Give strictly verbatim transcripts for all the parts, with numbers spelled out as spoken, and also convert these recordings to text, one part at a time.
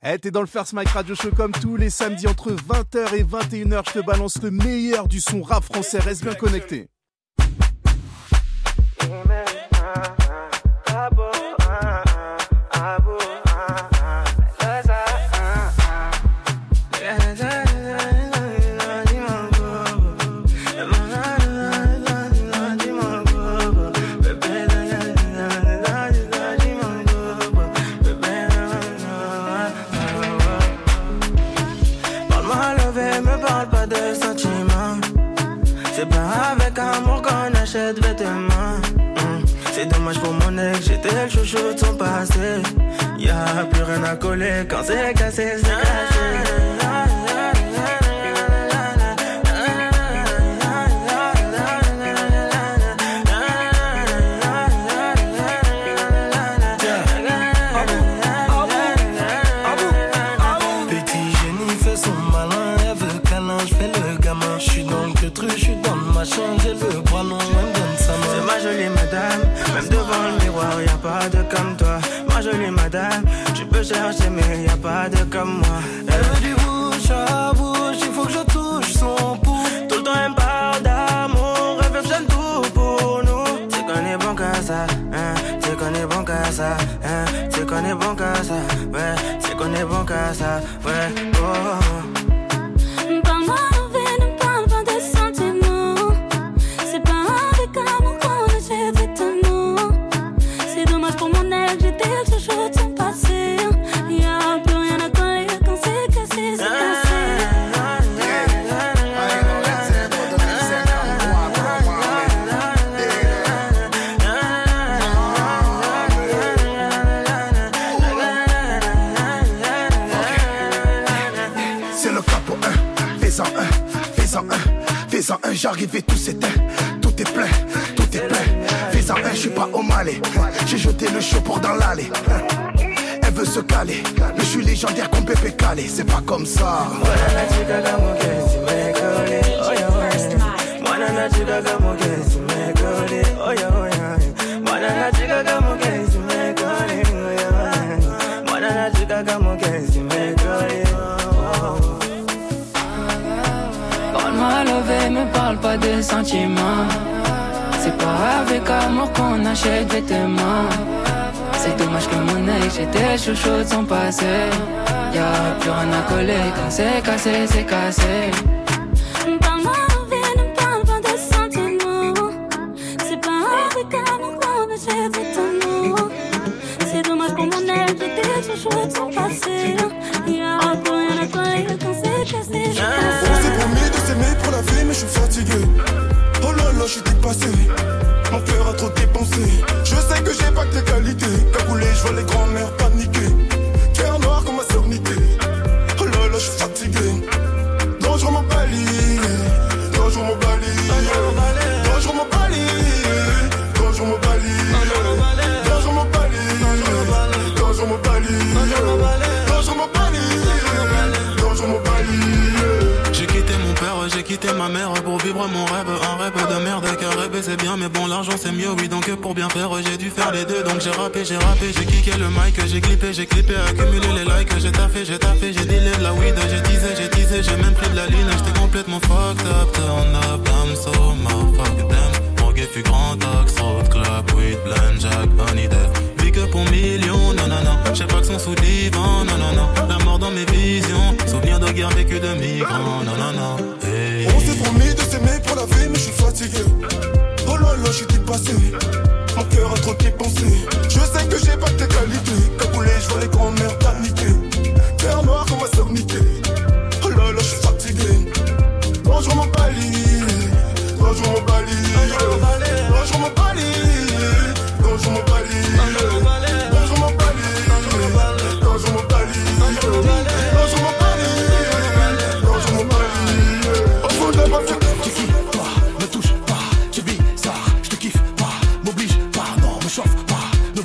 Eh, t'es dans le First Mike Radio Show comme tous les samedis entre vingt heures et vingt et une heures. Je te balance le meilleur du son rap français. Reste bien connecté. C'est pas avec amour qu'on achète vêtements. mmh. C'est dommage pour mon ex, j'étais le chouchou de son passé. Y'a plus rien à coller, quand c'est cassé, c'est cassé. J'ai le bras long, elle donne sa main. C'est ma jolie madame, même devant le miroir, y'a pas de comme toi. Ma jolie madame, tu peux chercher mais y'a pas de comme moi. Elle veut du bouche à bouche, il faut que je touche son pouce. Tout le temps elle me parle d'amour, elle veut que tout pour nous. C'est qu'on est bon qu'à ça, hein, c'est qu'on est bon qu'à ça, hein, c'est qu'on est bon qu'à ça, ouais, c'est qu'on est bon qu'à ça, ouais, oh. Fais-en un, j'arrive et tout s'éteint. Tout est plein, tout est plein. Fais-en un, je suis pas au Malais. J'ai jeté le chaud pour dans l'allée. Elle veut se caler. Mais je suis légendaire comme Pépé Calé. C'est pas comme ça. Parle-moi love, me parle pas de sentiments. C'est pas avec amour qu'on achète vêtements. C'est dommage que mon ex, j'étais chouchou de son passé. Y'a plus rien à coller, quand c'est cassé, c'est cassé. Parle-moi love, ne parle pas de sentiments. C'est pas avec amour qu'on achète vêtements. C'est dommage que mon ex, j'étais chouchou de son passé. Y'a plus rien à coller, quand c'est cassé, c'est cassé. On s'est promis de s'aimer pour la vie, mais je suis fatigué. Oh là là, je suis dépassé. Mon cœur a trop dépensé. Je sais que j'ai pas que tes qualités. Cagoulé, je vois les grands-mères paniquer. Cœur noir comme ma sœur niquée. Oh là là, je suis fatigué. Dangereux mon bali. Dangereux mon bali. Dangereux mon bali. Dangereux mon bali. Dangereux mon bali. Dangereux mon bali. Dangereux mon bali. Dangereux mon bali. J'ai quitté mon père, j'ai quitté ma mère pour vivre mon rêve, un rêve de merde. Car rêver c'est bien mais bon l'argent c'est mieux, oui donc pour bien faire j'ai dû faire les deux. Donc j'ai rappé, j'ai rappé, j'ai kické le mic, j'ai clippé, j'ai clippé, accumulé les likes. J'ai taffé, j'ai taffé, j'ai dealé de la weed, j'ai teasé, j'ai teasé, j'ai même pris de la ligne. J'étais complètement fucked up, turn up, I'm so motherfucker damn. Mon gay fut grand axe, road club, weed, blend, jack, honey death. Big up pour millions, non non non, j'sais pas que son sous divan, non non non. La mort dans mes visions, souvenir de guerre vécu de migrants, non non non. Hey. On s'est promis de s'aimer pour la vie, mais je suis fatigué. Oh là là, je suis dépassé. Mon cœur a trop dépensé. Je sais que j'ai pas que tes qualités. Cagoulé, je vois les grands-mères paniquer. Cœur noir comme ma sœur niquée. Oh là là, je suis fatigué. Dangereux mon bali. Dangereux mon bali. Dangereux mon bali. Dangereux mon bali. Dangereux mon bali. Dangereux mon bali. Dangereux mon bali. Dangereux mon bali. Dangereux mon bali. Au fond de ma vie. Tu kiffes pas, me touche pas, tu vis ça, je te kiffe pas, m'oblige pas, non, me chauffe pas,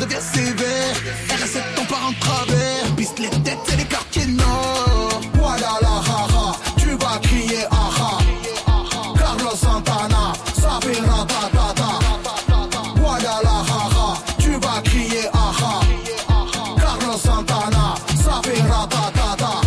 devient sévère. R sept ton part en travers. Piste les têtes et les quartiers nord. Voilà la haha, tu vas crier aha. Carlos Santana, ça fait ratatata. Voilà la haha, tu vas crier aha. Carlos Santana, ça fait ratatata.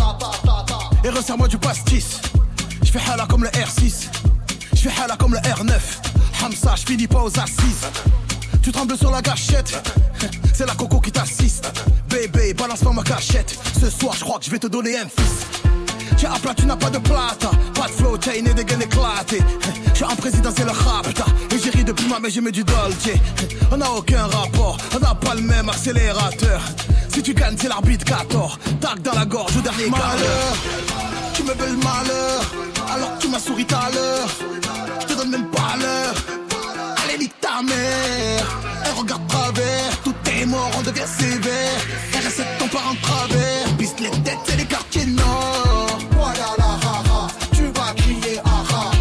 Et resserre-moi du pastis. J'fais hala comme le R six. J'fais hala comme le R neuf. Hamza, j'finis pas aux assises. Tu trembles sur la gâchette. C'est la coco qui t'assiste. Bébé, balance pas ma cachette. Ce soir, j'crois que j'vais te donner un fils. Tiens à plat, tu n'as pas de plata. Pas de flow, t'as une idée gaine éclatée. J'suis en présidentiel rapta. Et j'ai ri depuis ma mais j'ai mis du Dolce. On n'a aucun rapport, on n'a pas le même accélérateur. Si tu gagnes, c'est l'arbitre quatorze. Tac dans la gorge au dernier malheur. Tu me veux le malheur, alors que tu m'as souri tout à l'heure. Je te donne même pas l'heure. Allez, nique ta mère. Elle regarde travers, tout est mort, on devient sévère. R sept ton part en travers. Piste les têtes et les quartiers nord. Voilà la haha, tu vas crier aha.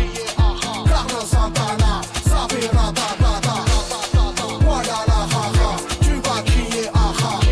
Carlos Santana, ça fait ratatata. Voilà la haha, tu vas crier aha.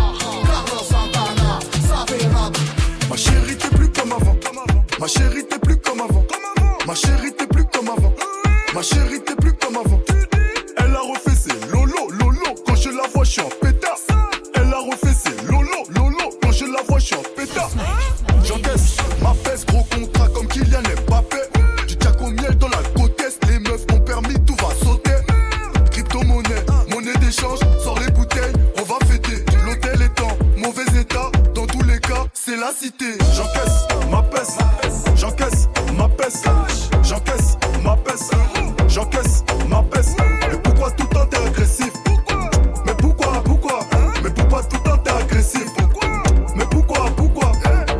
Carlos Santana, ça fait ratatata. Ma chérie t'es plus comme avant. Ma chérie t'es plus comme avant. Ma chérie t'es plus comme avant. Ma chérie t'es plus comme avant. Elle a refait ses lolo lolo. Quand je la vois je suis en pétard. Elle a refait ses lolo lolo. Quand je la vois je suis en pétard. J'encaisse ma peste, gros contrat comme Kylian Mbappé. Du jack au miel dans la côte est. Les meufs m'ont permis, tout va sauter. Crypto-monnaie, monnaie d'échange. Sors les bouteilles, on va fêter. L'hôtel est en mauvais état. Dans tous les cas, c'est la cité. J'encaisse ma peste. J'encaisse ma peste. J'encaisse ma peste. J'encaisse ma peste. Mais pourquoi tout le temps t'es agressif? Mais pourquoi, pourquoi? Mais pourquoi tout le temps t'es agressif? Mais pourquoi, pourquoi?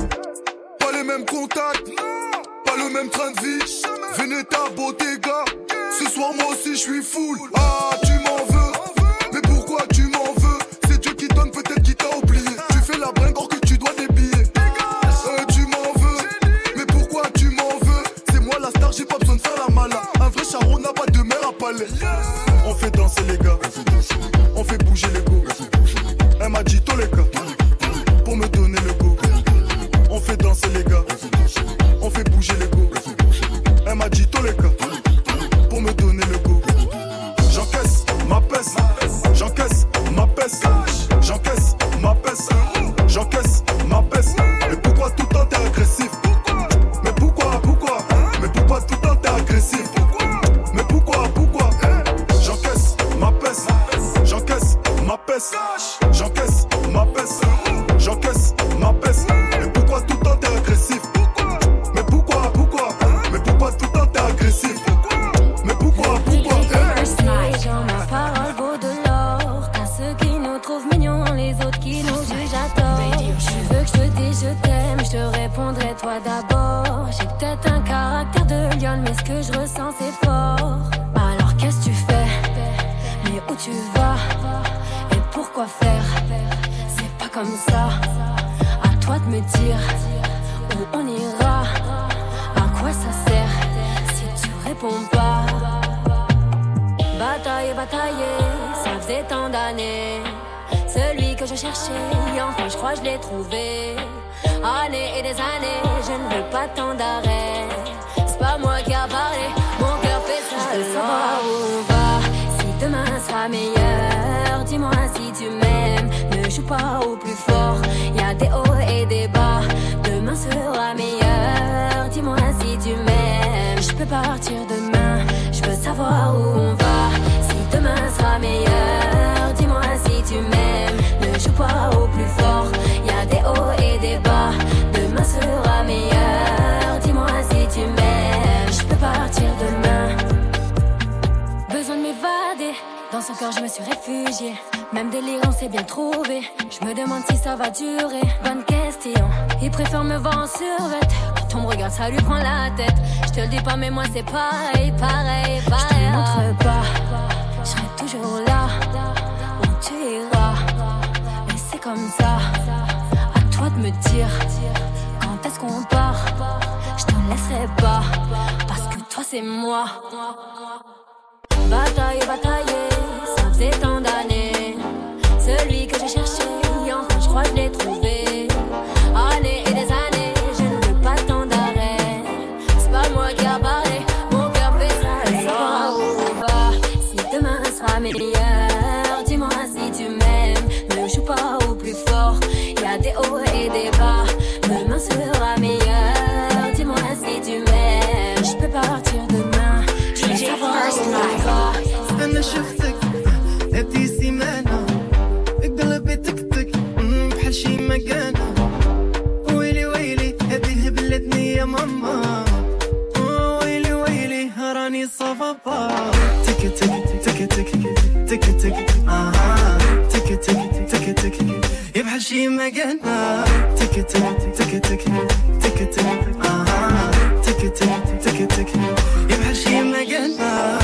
Pas les mêmes contacts, pas le même train de vie. Veneta, Bottega. Ce soir moi aussi je suis full. Ah tu m'en veux? Mais pourquoi tu m'en veux? C'est Dieu qui donne, peut-être qui t'a oublié. Tu fais la bringue or que tu dois des billets. Euh, tu m'en veux? Mais pourquoi tu m'en veux? C'est moi la star, j'ai pas besoin de faire la mala. Un vrai charron n'a pas de mère à palais. On fait danser les gars, on fait bouger les go. Elle m'a dit tous les gars, pour me donner le go. On fait danser les gars, on fait bouger les go. Elle m'a dit tous les gars, pour me donner le go. J'encaisse ma peste, j'encaisse ma peste, j'encaisse ma peste, j'encaisse ma peste. Mais pourquoi tout le temps t'es agressif? Mais pourquoi, pourquoi? Mais pourquoi tout le temps t'es agressif? Mais pourquoi, pourquoi? J'encaisse ma peste, j'encaisse ma peste, j'encaisse ma peste, j'encaisse ma peste. Mais pourquoi tout le temps t'es agressif? Mais pourquoi, pourquoi? Mais pourquoi tout le temps t'es agressif? Mais pourquoi, pourquoi? Genre ma parole vaut de l'or. Car ceux qui nous trouvent mignons, les autres qui nous jugent à tort. Tu veux que je te dise je t'aime, je te répondrai toi d'abord. J'ai peut-être un caractère de lionne, mais ce que je ressens c'est fort. Alors qu'est-ce que tu fais? Mais où tu vas? Et pourquoi faire? C'est pas comme ça. À toi de me dire où on ira. À quoi ça sert si tu réponds pas? Bataille, batailler, ça faisait tant d'années. Celui que je cherchais, enfin je crois que je l'ai trouvé. Années et des années, je ne veux pas tant d'arrêt. C'est pas moi qui a parlé, mon cœur fait ça. Je veux savoir où on va, si demain sera meilleur. Dis-moi si tu m'aimes, ne joue pas au plus fort. Y'a des hauts et des bas, demain sera meilleur. Dis-moi si tu m'aimes, je peux partir demain. Je veux savoir où on va, si demain sera meilleur. Dis-moi si tu m'aimes, ne joue pas au plus fort. Y'a des hauts et des bas, demain sera meilleur. Dis-moi si tu m'aimes, je peux partir demain. Besoin de m'évader, dans son cœur je me suis réfugiée. Même délire on s'est bien trouvé. Je me demande si ça va durer. Bonne question, il préfère me voir en survêt. Quand on me regarde ça lui prend la tête. Je te le dis pas mais moi c'est pareil, pareil, pareil. Je te montre pas, je serai toujours là où tu iras. Et c'est comme ça, à toi de me dire quand est-ce qu'on part. Je te laisserai pas, parce que toi c'est moi. Bataille, batailler, ça faisait tant d'années. hauts et des bas. Demain sera meilleur. Dis-moi si tu m'aimes. Je peux partir demain. Je veux savoir où on va. أنا شفتك هدي سيمانة قلبي تكتك بحال شي مكانة. ويلي ويلي هدي هبلتني يا ماما. ويلي ويلي راني صافا. تك تك تك تك تك تك آه تك تك تك تك بحال شي مكانة. تك تك تك تك تك تك آه تك تك تك تك بحال شي مكانة.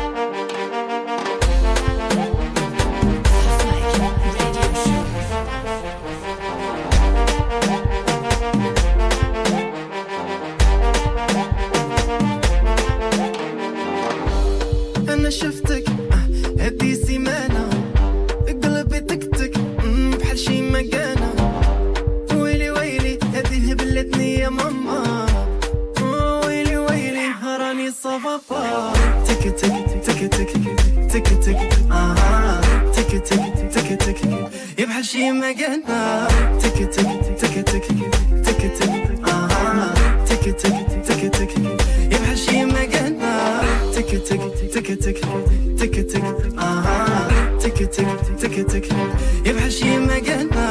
أنا شفتك هدي سيمانة قلبي تكتك بحال شي مكانة. ويلي ويلي هدي هبلتني يا ماما. ويلي ويلي راني صافا. تك تك تك تك تك تك آه تك تك تك تك بحال شي مكانة. تك تك تك تك تك تك آه تك تك تك تك بحال شي مكانة. تك تك تك تك تك تك آه تك تك تك تك بحال شي مكانة.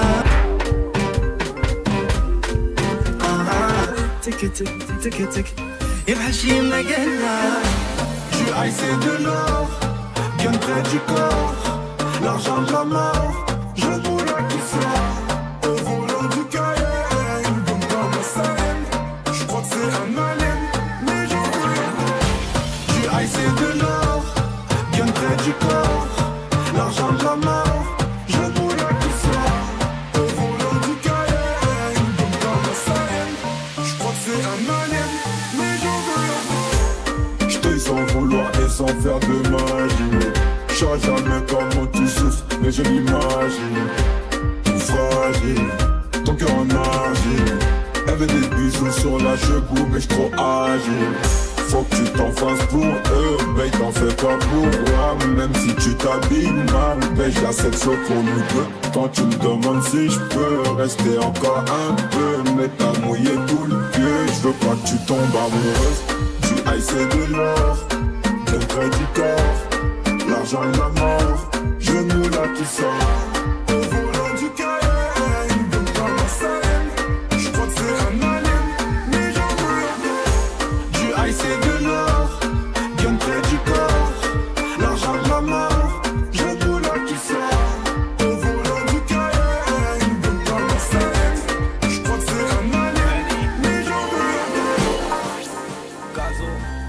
آه تك تك تك تك بحال شي مكانة. J'ai haïssé de l'or, bien près du corps, l'argent de la mort, je moule qui sort. Au volant du Cayenne, comme dans ma scène, je crois que c'est un alien, mais j'en veux. J'ai haïssé de l'or, bien près du corps, l'argent de la mort, je moule qui sort. Au volant du Cayenne, comme dans ma scène, je crois que c'est un alien, mais j'en veux. J't'ai sans vouloir et sans faire de magie. J'sais jamais comment tu souffres, mais je l'imagine. Tout fragile, ton cœur en argile. Elle veut des bisous sur la cheveux, mais j'suis trop agile. Faut que tu t'en fasses pour eux, mais t'en fais pas pour moi. Même si tu t'habilles mal, mais j'accepte ça pour nous deux. Quand tu me demandes si je peux rester encore un peu, mais t'as mouillé tout le pied. J'veux pas que tu tombes amoureuse. Du ice et de l'or, le près du corps, l'argent et la mort, genou là qui sort. Au volant du Cayenne, comme dans ma scène, je crois que c'est un alien, mais j'en veux encore. Du ice et de l'or, bien près du corps, l'argent et la mort, genou là qui sort. Au volant du Cayenne, comme dans ma scène, je crois que c'est un alien, mais j'en veux encore. Gazo.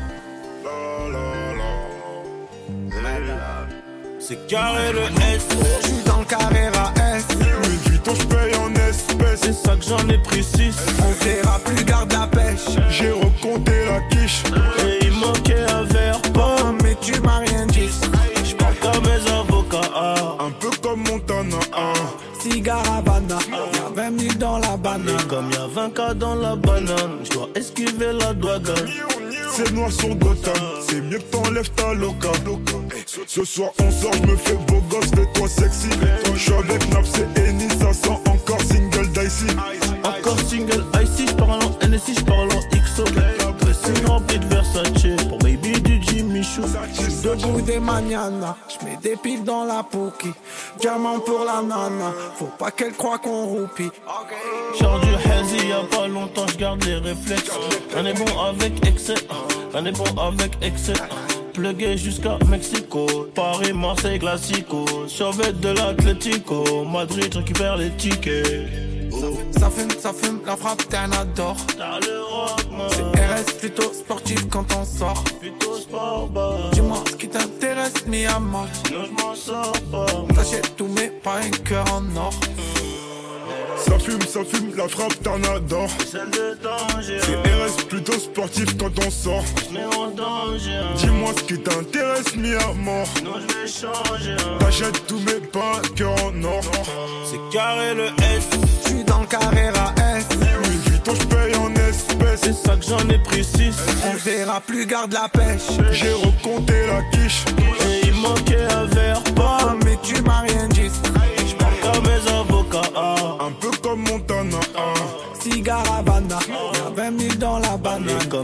C'est carré le S. J'suis dans le carré à S. Louis Vuitton j'paye en espèces. C'est ça que j'en ai pris six. On verra plus, garde la pêche. J'ai recompté la quiche. Et il manquait un verre pas. Oh, mais tu m'as rien dit. J'parle comme mes avocats. Un peu comme Montana. Cigare Havana. Y'a vingt mille dans la banane. Et comme y'a vingt K dans la banane, j'dois esquiver la douane. C'est noir sur Gotham. C'est mieux que t'enlèves ta loca. Ce soir on sort, j'me fais beau gosse, fais-toi sexy. J'suis avec Naps et Eni, ça sent encore single dicey. Encore single icy, j'parle en N S I, j'parle en X O. Dressing rempli de Versace, pour baby du Jimmy Choo. Debout des mañanas, j'mets des piles dans la pouki. Diamant pour la nana, faut pas qu'elle croie qu'on roupie. Genre du hazy, y'a pas longtemps, j'garde les réflexes. On est bon avec excès, on est bon avec excès. Plugué jusqu'à Mexico, Paris, Marseille, Classico. Survête de l'Atlético, Madrid récupère les tickets. Ça fume, ça fume, la frappe t'es un adore. T'as le rock, man. C'est R S plutôt sportif quand on sort. Plutôt sport, bah. Dis-moi ce qui t'intéresse, mi à mort. Sinon j'm'en sors pas. T'achètes tout mais pas un cœur en or. Ça fume, ça fume, la frappe t'en adore. Celle de danger. C'est R S plutôt sportif quand on sort. Mais en danger. Dis-moi ce qui t'intéresse, mi à mort. Sinon j'vais changer. T'achètes tout mais pas un cœur en or. C'est carré le S. J'suis dans le carré à S. Louis Vuitton j'paye en espèces. C'est ça que j'en ai pris six. On verra plus, garde la pêche. J'ai recompté la quiche. Et il manquait un verre pas. Mais tu m'as rien dit. J'parle comme mes avocats. Un peu comme Montana.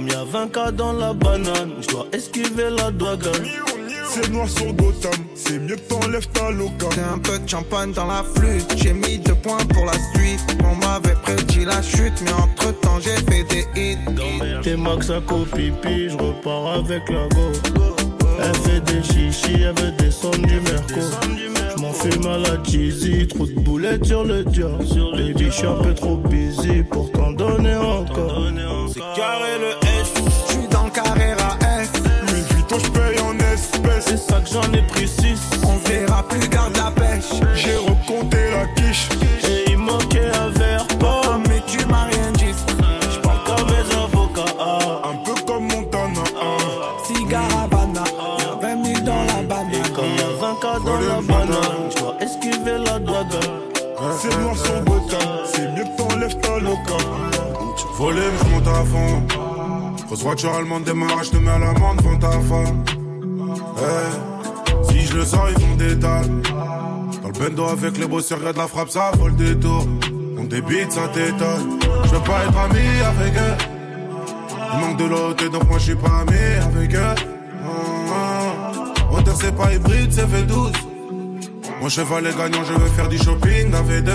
comme y'a vingt K dans la banane, je dois esquiver la douane. C'est noir sur Gotham, c'est mieux que t'enlèves ta loca. J'ai un peu de champagne dans la flûte, j'ai mis deux points pour la suite. On m'avait prédit la chute, mais entre temps j'ai fait des hits. T'es max à copipi, je repars avec la go. Elle fait des chichis, elle veut descendre du Merco. J'm'en fume à la cheesy, trop de boulettes sur le dior. Baby, j'suis un peu trop busy pour t'en donner encore. C'est carré le S, j'suis dans le carré à S. Louis Vuitton j'paye en espèces. C'est ça que j'en ai pris six. On verra plus, garde la pêche. J'ai recompté la quiche. Et il manquait un verre pas, mais tu m'as rien dit. J'parle comme mes avocats, ah. Un peu comme Montana, ah. Cigare Havana, y'a vingt mille dans la banane. Et comme y'a vingt K dans la banane, j'dois esquiver la douane. C'est noir sur Gotham, c'est mieux que t'enlèves ta loca. Volé, mais j'monte à fond. Grosse voiture allemande, démarrage, te mets à l'amende, devant ta femme. Hey, si je le sors, ils font des dalles. Dans le bendo avec les bosseurs, regarde la frappe, ça vole des tours. On débite, ça t'étonne. Je veux pas être ami avec eux. Il manque de l'autre, donc moi je suis pas ami avec eux. Hauteur c'est pas hybride, c'est V douze. Mon cheval est gagnant, je veux faire du shopping à V deux.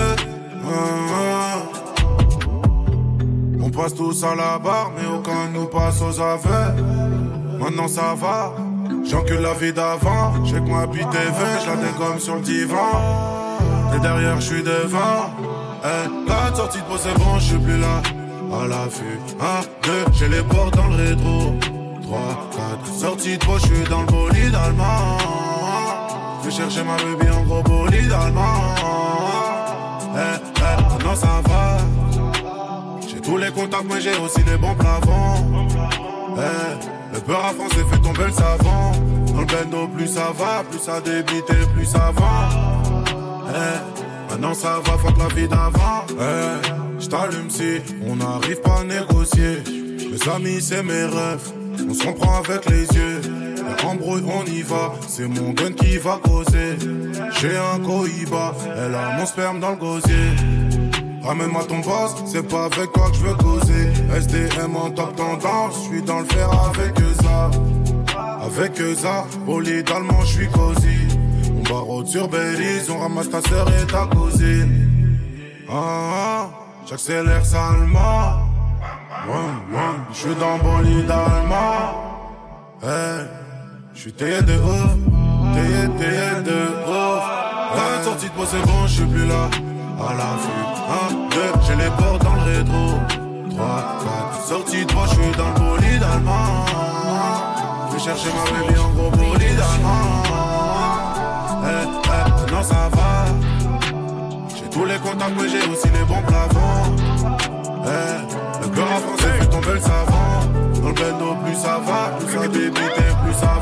On passe tous à la barre, mais aucun nous passe aux aveux. Maintenant ça va, j'encule la vie d'avant. J'ai que moi bite et vingt, je la dégomme sur le divan. Et derrière je suis devant. Hey, la sortie de peau c'est bon, je suis plus là. À l'affût, un, deux, j'ai les portes dans le rétro. Trois, quatre, sortie de peau, je suis dans le bolide allemand. Je vais chercher ma baby en gros bolide allemand. Hey, hey, maintenant ça va. J'ai tous les contacts, mais j'ai aussi les bons plafonds. Hey, le peur à France fait tomber le savant. Dans le bendo, plus ça va, plus ça débite et plus ça va. Hey, maintenant ça va, fuck la vie d'avant. Hey, j't'allume si on n'arrive pas à négocier. Mes amis, c'est mes rêves. On se comprend avec les yeux. Embrouille, on y va. C'est mon gun qui va causer. J'ai un cohiba. Elle a mon sperme dans le gosier. Ramène-moi ton boss, c'est pas avec toi que je veux causer. S D M en top tendance, je suis dans le fer avec eux ça. Avec eux ça, bolide allemand, je suis cosy. On barre sur Belize, on ramasse ta sœur et ta cousine. Ah, ah, j'accélère salement. Je suis dans bolide allemand. Hey, je suis taillé de ouf, taillé, taillé de ouf. La sortie de peau c'est bon, je suis plus là. À l'affût, un, deux, j'ai les portes dans le rétro. Trois, quatre, sortie de peau, je suis dans le bolide allemand. Je vais chercher ma baby en gros bolide allemand. Hey, hey, maintenant ça va. J'ai tous les contacts, mais j'ai aussi les bons plafonds. Hey, le cœur en français fait tomber le savant. Dans le bendo, plus ça va, plus ça débite et plus ça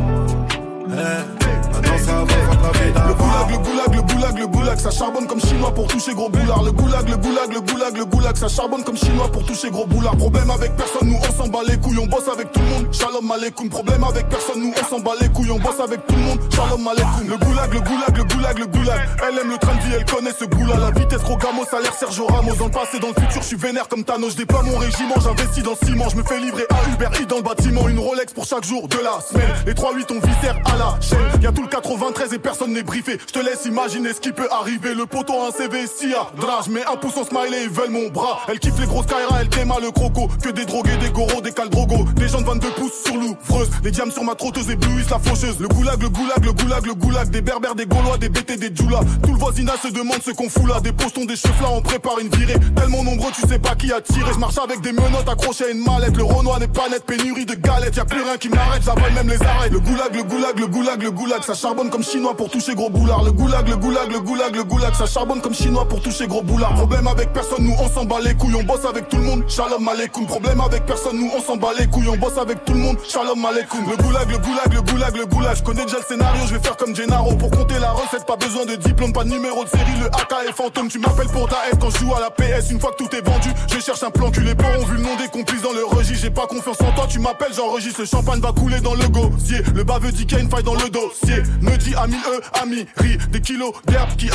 va. Hey, maintenant ça va, fuck la vie d'avant. Le goulag, le goulag, le goulag, ça charbonne comme chinois pour toucher gros boulard. Le goulag, le goulag, le goulag, le goulag, ça charbonne comme chinois pour toucher gros boulard. Problème avec personne, nous on s'en bat les couilles, on bosse avec tout le monde. Shalom aleikoum. Problème avec personne, nous on s'en bat les couilles, on bosse avec tout le monde. Shalom aleikoum. Le goulag, le goulag, le goulag, le goulag. Elle aime le train de vie, elle connaît ce goût-là. La vitesse Rogamo, salaire Sergio Ramos. Dans le passé, dans le futur, je suis vénère comme Thanos. Je déploie mon régiment, j'investis dans ciment. Je me fais livrer à Uber Eats dans le bâtiment. Une Rolex pour chaque jour de la semaine. Les trois huit on viscère à la chaîne. Y'a tout le quatre-vingt-treize et personne n'est briefé. Je te laisse imaginer ce qui peut arriver. Le poteau a un C V si à drage. Mets un pouce en smiley, ils veulent mon bras. Elle kiffe les grosses Kaira, elle déma le croco. Que des drogués, des goros, des caldrogos. Des gens de vingt-deux pouces sur l'ouvreuse. Les diams sur ma trotteuse éblouissent la faucheuse. Le goulag, le goulag, le goulag, le goulag. Des berbères, des gaulois, des B T, des djoulas. Tout le voisinage se demande ce qu'on fout là. Des postons, des chefs là, on prépare une virée. Tellement nombreux, tu sais pas qui a tiré. Je marche avec des menottes accrochées à une mallette. Le Renoir n'est pas net, pénurie de galettes. Y'a plus rien qui m'arrête, j'avale même les arrêts. Le goulag, le goulag, le goulag, le goulag. Ça charbonne comme chinois pour toucher gros boulard. Le goulag, le goulag, le goulag, le goulag. Ça charbonne comme chinois pour toucher gros boulard. Problème avec personne, nous on s'en bat les couilles, on bosse avec tout le monde. Shalom aleikoum. Problème avec personne, nous on s'en bat les couilles, on bosse avec tout le monde. Shalom aleikoum. Le goulag, le goulag, le goulag, le goulag. Je connais déjà le scénario, je vais faire comme Gennaro. Pour compter la recette, pas besoin de diplôme, pas de numéro de série. Le A K est fantôme, tu m'appelles pour ta haine quand je joue à la P S. Une fois que tout est vendu, je cherche un plan cul. Les porcs ont vu le nom des complices dans le registre. J'ai pas confiance en toi, tu m'appelles, j'enregistre. Le champagne va couler dans le gosier. Le baveux dit qu'il y a une faille dans le dossier. Me dit à mille E, ami, ri. Des kilos d'herbe qui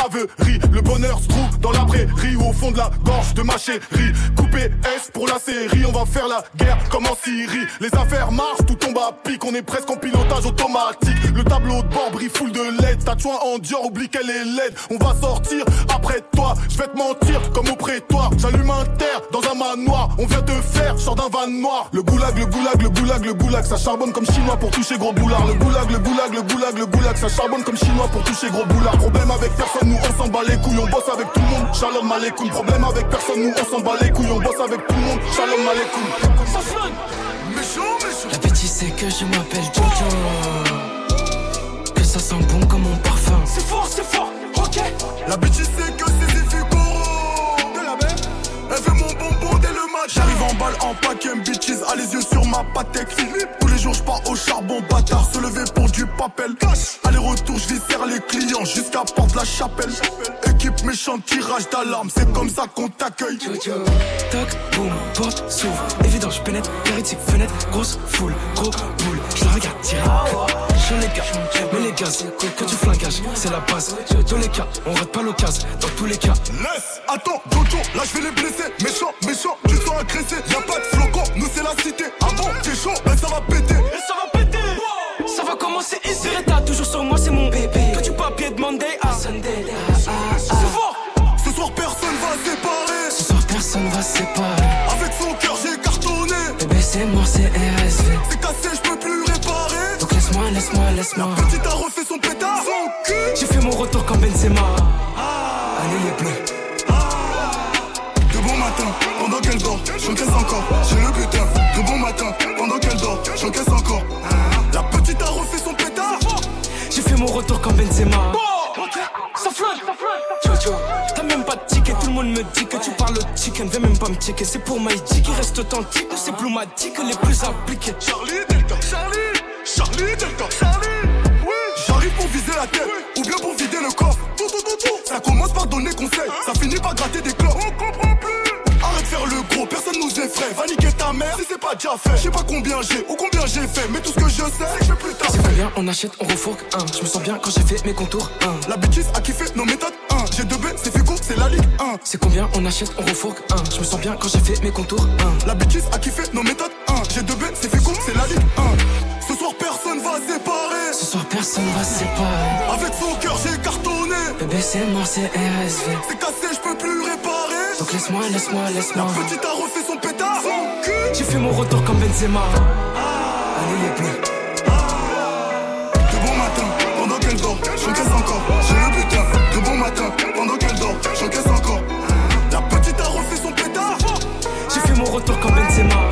rêverie. Le bonheur se trouve dans la prairie ou au fond de la gorge de ma chérie. Coupé S pour la série, on va faire la guerre comme en Syrie. Les affaires marchent, tout tombe à pic, on est presque en pilotage automatique. Le tableau de bord brille full de L E D. Ta chouin en Dior, oublie qu'elle est laide. On va sortir après toi, je vais te mentir comme au prétoire. J'allume un terre dans un manoir, on vient te faire, je sors d'un van noir. Le goulag, le goulag, le goulag, le goulag, ça charbonne comme chinois pour toucher gros boulard. Le goulag, le goulag, le goulag, le goulag, ça charbonne comme chinois pour toucher gros boulard. Problème avec personne, nous on s'en bat les couilles, on bosse avec tout le monde. Shalom aleikoum. Problème avec personne, nous on s'en bat les couilles, on bosse avec tout le monde. Shalom aleikoum. Ça flotte. Méchant, méchant. La bêtise c'est que je m'appelle Jojo, que ça sent bon comme mon parfum. C'est fort, c'est fort, ok. La bêtise c'est que c'est Zifigoro de la baie. Elle veut mon bonbon dès le match. J'arrive en balle en paquet, bitches, a les yeux sur ma patek. Tous les jours je pars au charbon, bâtard, se lever pour du papel. Aller-retour, je viscère les clients jusqu'à Porte de la Chapelle. Équipe méchante, tirage d'alarme, c'est comme ça qu'on t'accueille. Toc, boum, porte, s'ouvre, évident, je pénètre, hérétique, fenêtre, grosse foule, gros boule, je la regarde tirer. Je les gars, mais les gaz, quand tu flingages, c'est la base. Dans les cas, on rate pas l'occasion, dans tous les cas. Laisse, attends, Jojo, là je vais les blesser. Méchant, méchant, tu sens agressé. Y'a pas de flocon, nous c'est la cité. Ah bon, t'es chaud, ben ça va péter. Et ça va péter, wow. Ça va commencer ici. Reta, toujours sur moi, c'est mon bébé. Que tu papier de Monday à Sunday. Ah, ah, ah. C'est fort. Ce soir personne va séparer. Ce soir personne va séparer. Avec son cœur j'ai cartonné. Bébé c'est mort, c'est R S V. C'est cassé, je peux plus réparer. Donc laisse-moi, laisse-moi, laisse-moi. La petite a refait son pétard. Son cul. J'ai fait mon retour comme Benzema. Ah. Allez les bleus. De bon matin, pendant qu'elle dort, j'encaisse encore. J'ai le butin. De bon matin, pendant qu'elle dort, j'encaisse encore. La petite a refait son pétard. J'ai fait mon retour comme Benzema. Ça flotte, ça flotte. Jojo, t'as même pas de ticket, tout le monde me dit que tu parles au chicken. Viens même pas me checker, c'est pour Maïdi qui reste authentique. Nous c'est Ploumatique, les plus appliqués. Charlie Delta, Charlie, Charlie Delta, Charlie. Oui, j'arrive pour viser la tête, oui. Ou bien pour vider le corps. Tout, tout, tout, tout. Ça commence par donner conseil, hein. Ça finit par gratter des clopes. On comprend plus. Arrête de faire le gros, personne nous effraie. Va niquer ta mère si c'est pas déjà fait. Je sais pas combien j'ai ou combien j'ai fait, mais tout ce que je sais, c'est que je vais plus tard. C'est combien on achète, on refourgue un. Je me sens bien quand j'ai fait mes contours un. La bêtise a kiffé nos méthodes un. J'ai deux B, c'est Figo, c'est la Ligue un. C'est combien on achète, on refourgue un. Je me sens bien quand j'ai fait mes contours un. La bêtise a kiffé nos méthodes un. J'ai deux B, c'est Figo, c'est la Ligue un. Ce soir personne va séparer. Ce soir personne va séparer. Avec son cœur j'ai cartonné. Bébé c'est mort, c'est R S V. C'est cassé, je peux plus réparer. Donc laisse-moi, laisse-moi, laisse-moi. La petite a refait son pétard. Son cul. J'ai fait mon retour comme Benzema. Ah. Allez les bleus. Ah. De bon matin, pendant qu'elle dort, j'encaisse encore. J'ai le butin. De bon matin, pendant qu'elle dort, j'encaisse encore. La petite a refait son pétard. J'ai fait mon retour comme Benzema.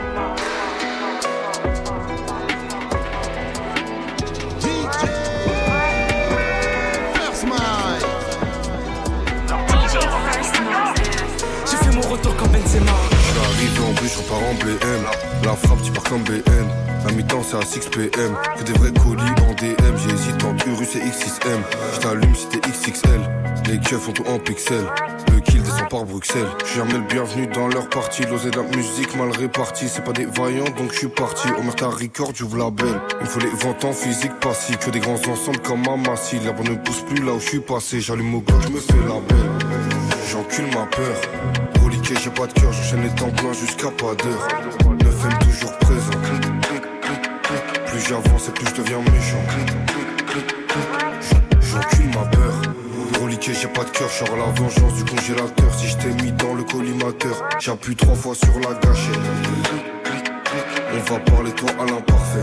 Retour comme Benzema. J'suis arrivé en bus, je repars en B M. La frappe, tu pars comme B N. La mi-temps, c'est à six P M. Que des vrais colis en D M. J'hésite entre Urus et X six M. J't'allume si t'es X X L. Les keufs font tout en pixels. Le kill descend par Bruxelles. J'suis jamais le bienvenu dans leur partie. L'osé de la musique mal répartie. C'est pas des vaillants, donc j'suis parti. Omerta record, j'ouvre la belle. Il me faut les ventes en physique passif. Que des grands ensembles comme Amassi. L'herbe ne pousse plus là où j'suis passé. J'allume au glock, j'me fais la belle. J'encule ma peur. Reliqué, j'ai pas de cœur, j'enchaîne les temps pleins jusqu'à pas d'heure. neuf M toujours présent. Plus j'avance et plus je deviens méchant. J'encule ma peur. Reliqué, j'ai pas de cœur, j'sors la vengeance du congélateur. Si je t'ai mis dans le collimateur, j'appuie trois fois sur la gâchette. On va parler toi à l'imparfait.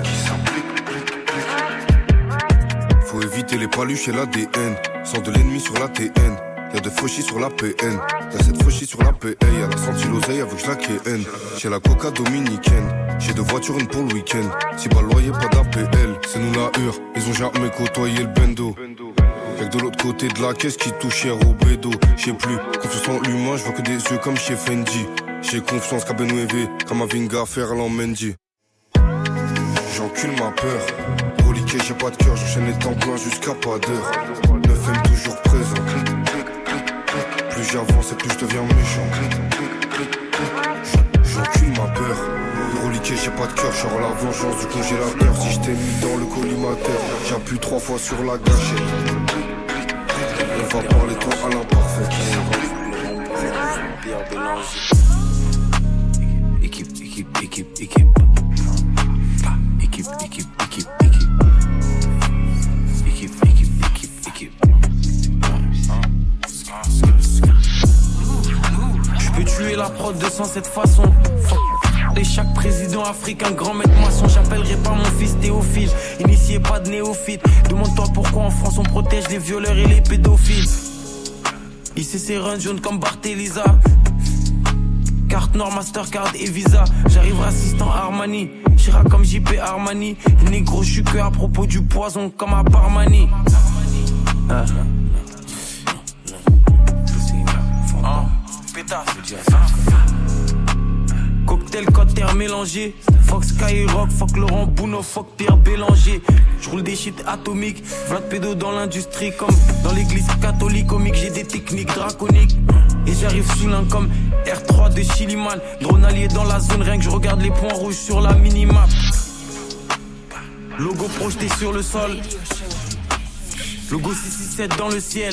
Faut éviter les paluches et l'A D N. Sans de l'ennemi sur la T N. Y'a de fauchis sur la P N, y'a cette fauchis sur la P A. Y'a la senti l'oseille avec je la K N. J'ai la coca dominicaine, j'ai deux voitures, une pour le week-end. Si pas loyer, pas d'A P L, c'est nous la hure. Ils ont jamais côtoyé le bendo. Y'a que de l'autre côté de la caisse qui touche cher au bédo. J'ai plus confiance en l'humain, je vois que des yeux comme chez Fendi. J'ai confiance qu'à Benouévé, comme à Vinga, Ferland Mendy. J'encule ma peur, reliqué, j'ai pas de cœur, j'enchaîne les temps pleins jusqu'à pas d'heure. neuf M toujours présent. Plus j'avance et plus je deviens méchant. J'encule ma peur. Reliqué, j'ai pas de cœur, j'sors la vengeance du congélateur. Si je t'ai mis dans le collimateur, j'appuie trois fois sur la gâchette. On va parler toi à l'imparfait. Équipe, équipe, équipe, équipe. Équipe, équipe, équipe, équipe. Équipe, équipe, équipe, équipe. Je peux tuer la prod de sang cette façon. Et chaque président africain, grand maître maçon. J'appellerai pas mon fils Théophile. Initié pas de néophyte. Demande-toi pourquoi en France on protège les violeurs et les pédophiles. I C C run jaune comme Barthéliza. Carte Nord, Mastercard et Visa. J'arrive raciste en Armani. Chirac comme J P Armani. Négro, je suis que à propos du poison comme à Parmani. Ah. Ah. Pétasse. Cocktail, cotter mélangé. Fuck Skyrock, fuck Laurent Bouno, fuck Pierre Bélanger. J'roule des shit atomiques. Vlad pédo dans l'industrie comme dans l'église catholique. Comique, j'ai des techniques draconiques. Et j'arrive sous l'un comme R trois de Chiliman. Drone allié dans la zone, rien que je regarde les points rouges sur la minimap. Logo projeté sur le sol. Logo six six sept dans le ciel.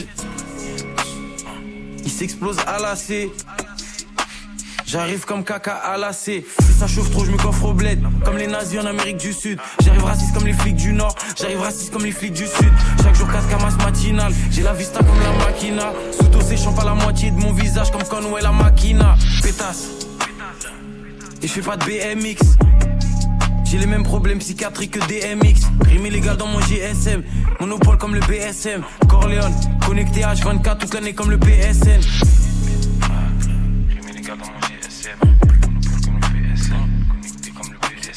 Il s'explose à la C. J'arrive comme caca à la C. Si ça chauffe trop, je me coffre au bled. Comme les nazis en Amérique du Sud. J'arrive raciste comme les flics du Nord. J'arrive raciste comme les flics du Sud. Chaque jour quatre camas matinales. J'ai la vista comme la machina. Sous séchant pas la moitié de mon visage comme Conway la machina. Pétasse. Et je fais pas de B M X. J'ai les mêmes problèmes psychiatriques que D M X. Rime illégal dans mon G S M. Monopole comme le B S M. Corleone. Connecté H vingt-quatre toute l'année comme le P S N. Rime illégal dans mon G S M. Monopole comme le P S N. Connecté comme le P S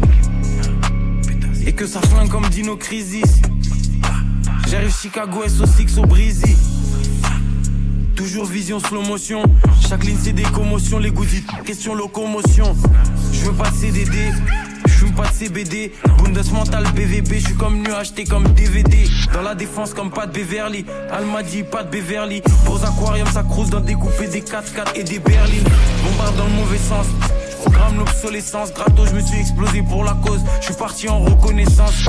N. Et que ça flingue comme Dino Crisis. J'arrive Chicago S O six au Breezy. Toujours vision slow motion. Chaque ligne c'est des commotions. Les goodies, question locomotion. Je veux pas de C D D. J'fume pas de C B D. Bundesmental B V B. J'suis comme nu acheté comme D V D. Dans la défense comme pas de Beverly. Almadi, pas de Beverly. Pour aquarium ça crouse dans découper des quatre quatre et des berlines. Bombarde dans le mauvais sens. J'programme l'obsolescence. Gratos, je me suis explosé pour la cause. J'suis parti en reconnaissance.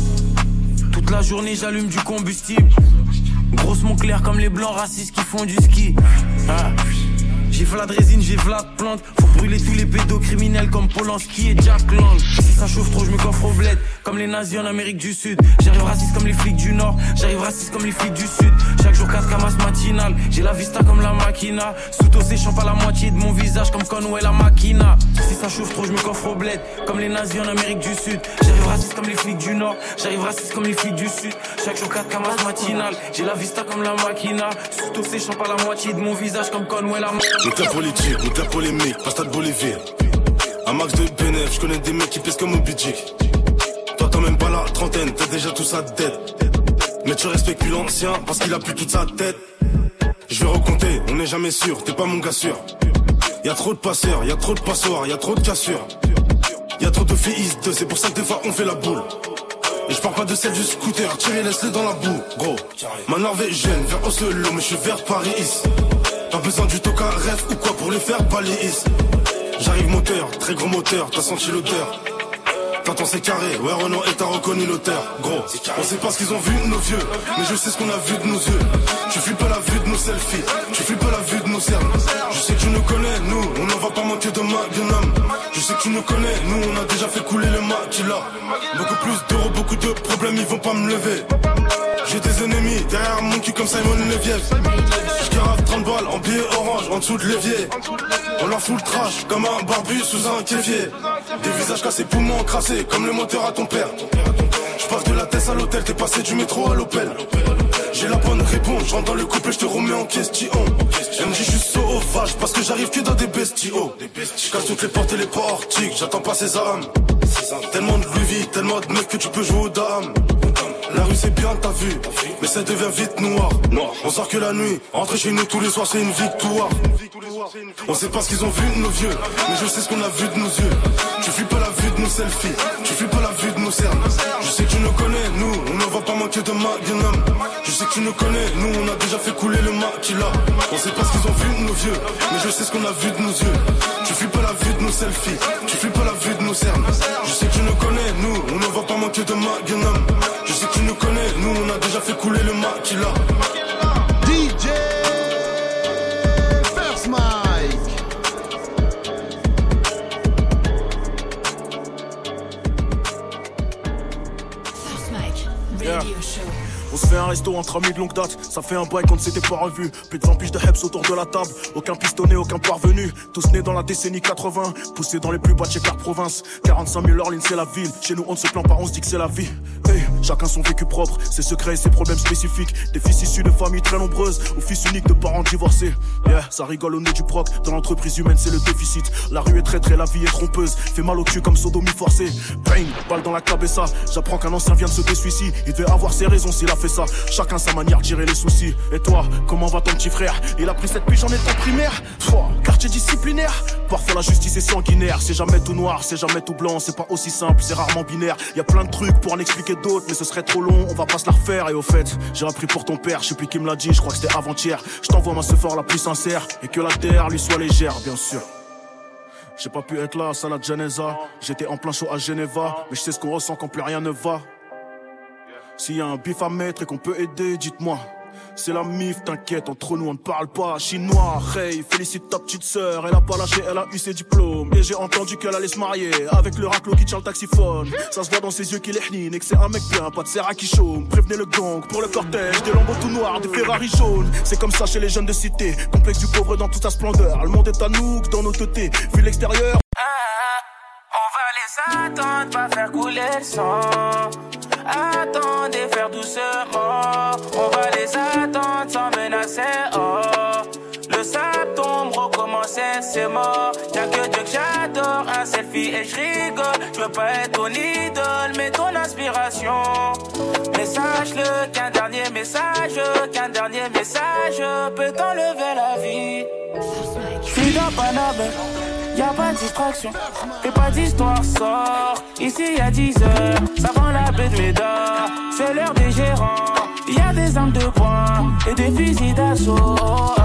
Toute la journée j'allume du combustible. Grosse mon clair comme les blancs racistes qui font du ski. Ah. J'ai Vlad résine, j'ai Vlad plante. Faut brûler tous les pédocriminels comme Polanski et Jack Lang. Si ça chauffe trop, je me coffre au bled. Comme les nazis en Amérique du Sud. J'arrive raciste comme les flics du Nord. J'arrive raciste comme les flics du Sud. Chaque jour quatre camas matinales. J'ai la vista comme la machina. Sous séchant pas la moitié de mon visage comme Conway la machina. Si ça chauffe trop, je me coffre au bled. Comme les nazis en Amérique du Sud. J'arrive raciste comme les flics du Nord. J'arrive raciste comme les flics du Sud. Chaque jour quatre camas matinales. J'ai la vista comme la machina. Sous séchant pas la moitié de mon visage comme Conway la machina. Nique la politique, nique la polémique, pas stade Bolivie. Un max de bénéf, je connais des mecs qui pèsent comme Obidjik. Toi t'as même pas la trentaine, t'as déjà tout sa tête. Mais tu respectes plus l'ancien parce qu'il a plus toute sa tête. Je vais recompter, on n'est jamais sûr, t'es pas mon gars sûr. Y'a trop de passeurs, y'a trop de passoires, y'a trop de cassures. Y'a trop de filles, c'est pour ça que des fois on fait la boule. Et je parle pas de celle du scooter, tirez laisse-les dans la boue, gros. Ma norvégienne vers Oslo, mais je suis vers Paris. T'as besoin du toca ref ou quoi pour les faire balayer. J'arrive moteur, très gros moteur, t'as senti l'odeur. T'entends c'est carré, ouais Renault et t'as reconnu l'auteur. Gros, on sait pas ce qu'ils ont vu de nos vieux, mais je sais ce qu'on a vu de nos yeux. Tu flippes pas la vue de nos selfies, tu flippes pas la vue de nos cernes. Je sais que tu nous connais, nous, on n'en va pas manquer de magnum. Je sais que tu nous connais, nous on a déjà fait couler le maquila. Beaucoup plus d'euros, beaucoup de problèmes, ils vont pas me lever. J'ai des ennemis derrière mon cul comme Simon Leviev. J'carave trente balles en billets orange en dessous de l'évier. On leur fout le trash comme un barbu sous un kéfier. Des visages cassés, poumons encrassés comme le moteur à ton père. J'passe de la Tess à l'hôtel, t'es passé du métro à l'Opel. J'ai la bonne réponse, j'rentre dans le couple et j'te remets en question. M J j'suis sauvage parce que j'arrive que dans des bestiaux. J'casse toutes les portes et les portiques, j'attends pas ces âmes. Tellement de Louis, tellement de mecs que tu peux jouer aux dames. La rue c'est bien t'as vu, mais ça devient vite noir. On sort que la nuit, rentrer chez nous tous les soirs c'est une victoire. On sait pas ce qu'ils ont vu de nos vieux, mais je sais ce qu'on a vu de nos yeux. Tu flippes pas la vue de nos selfies, tu flippes pas la vue de nos cernes. Je sais que tu nous connais, nous, on ne va pas manquer de magnum. Je sais que tu nous connais, nous on a déjà fait couler le maquila. On sait pas ce qu'ils ont vu de nos vieux, mais je sais ce qu'on a vu de nos yeux. Tu flippes pas la vue de nos selfies, tu flippes pas la vue de nos cernes. Je sais que tu nous connais, nous, on ne va pas manquer de magnum. Je sais que tu nous connais, nous on a déjà fait couler le maquila. D se fait un resto entre amis de longue date. Ça fait un bail qu'on ne s'était pas revu. Plus de vingt piges de heps autour de la table. Aucun pistonné, aucun parvenu. Tous nés dans la décennie quatre-vingts. Poussés dans les plus bas de chez Car Province. quarante-cinq mille Orleans, c'est la ville. Chez nous, on ne se plaint pas, on se dit que c'est la vie. Hey, chacun son vécu propre, ses secrets et ses problèmes spécifiques. Des fils issus de familles très nombreuses ou fils uniques de parents divorcés. Yeah, ça rigole au nez du proc. Dans l'entreprise humaine, c'est le déficit. La rue est traître et la vie est trompeuse. Fait mal au cul comme sodomie forcée. Bang, balle dans la cabessa. J'apprends qu'un ancien vient de se désuicider. Il devait avoir ses raisons s'il a fait ça. Chacun sa manière de gérer les soucis. Et toi, comment va ton petit frère? Il a pris cette piche en étant primaire. Pfouah, quartier disciplinaire. Parfois la justice est sanguinaire. C'est jamais tout noir, c'est jamais tout blanc. C'est pas aussi simple, c'est rarement binaire. Y a plein de trucs pour en expliquer d'autres, mais ce serait trop long, on va pas se la refaire. Et au fait, j'ai appris pour ton père, je sais plus qui me l'a dit, je crois que c'était avant-hier. Je t'envoie ma sephore la plus sincère, et que la terre lui soit légère, bien sûr. J'ai pas pu être là, ça la Genesa. J'étais en plein show à Geneva, mais je sais ce qu'on ressent quand plus rien ne va. S'il y a un bif à mettre et qu'on peut aider, dites-moi. C'est la mif, t'inquiète, entre nous on ne parle pas chinois. Hey, félicite ta petite sœur, elle a pas lâché, elle a eu ses diplômes. Et j'ai entendu qu'elle allait se marier avec le raclo qui tient le taxiphone. Ça se voit dans ses yeux qu'il est hnine et que c'est un mec bien, pas de serra qui chôme. Prévenez le gang pour le cortège, des lambeaux tout noirs, des Ferrari jaunes. C'est comme ça chez les jeunes de cité, complexe du pauvre dans toute sa splendeur. Le monde est à nous, dans nos teutés, vu l'extérieur. On va les attendre, pas faire couler le sang. Attendez, faire doucement. On va les attendre sans menacer. Oh, le sable tombe, recommencer, c'est mort. Y'a que Dieu que j'adore, un selfie et je rigole. Je veux pas être ton idole, mais ton inspiration. Mais sache-le qu'un dernier message, qu'un dernier message peut t'enlever la vie. J'suis dans Paname. Y'a pas de distraction, fais pas d'histoire, sort. Ici y'a dix heures, ça vend la baie de Médard. C'est l'heure des gérants, y'a des armes de poing et des fusils d'assaut.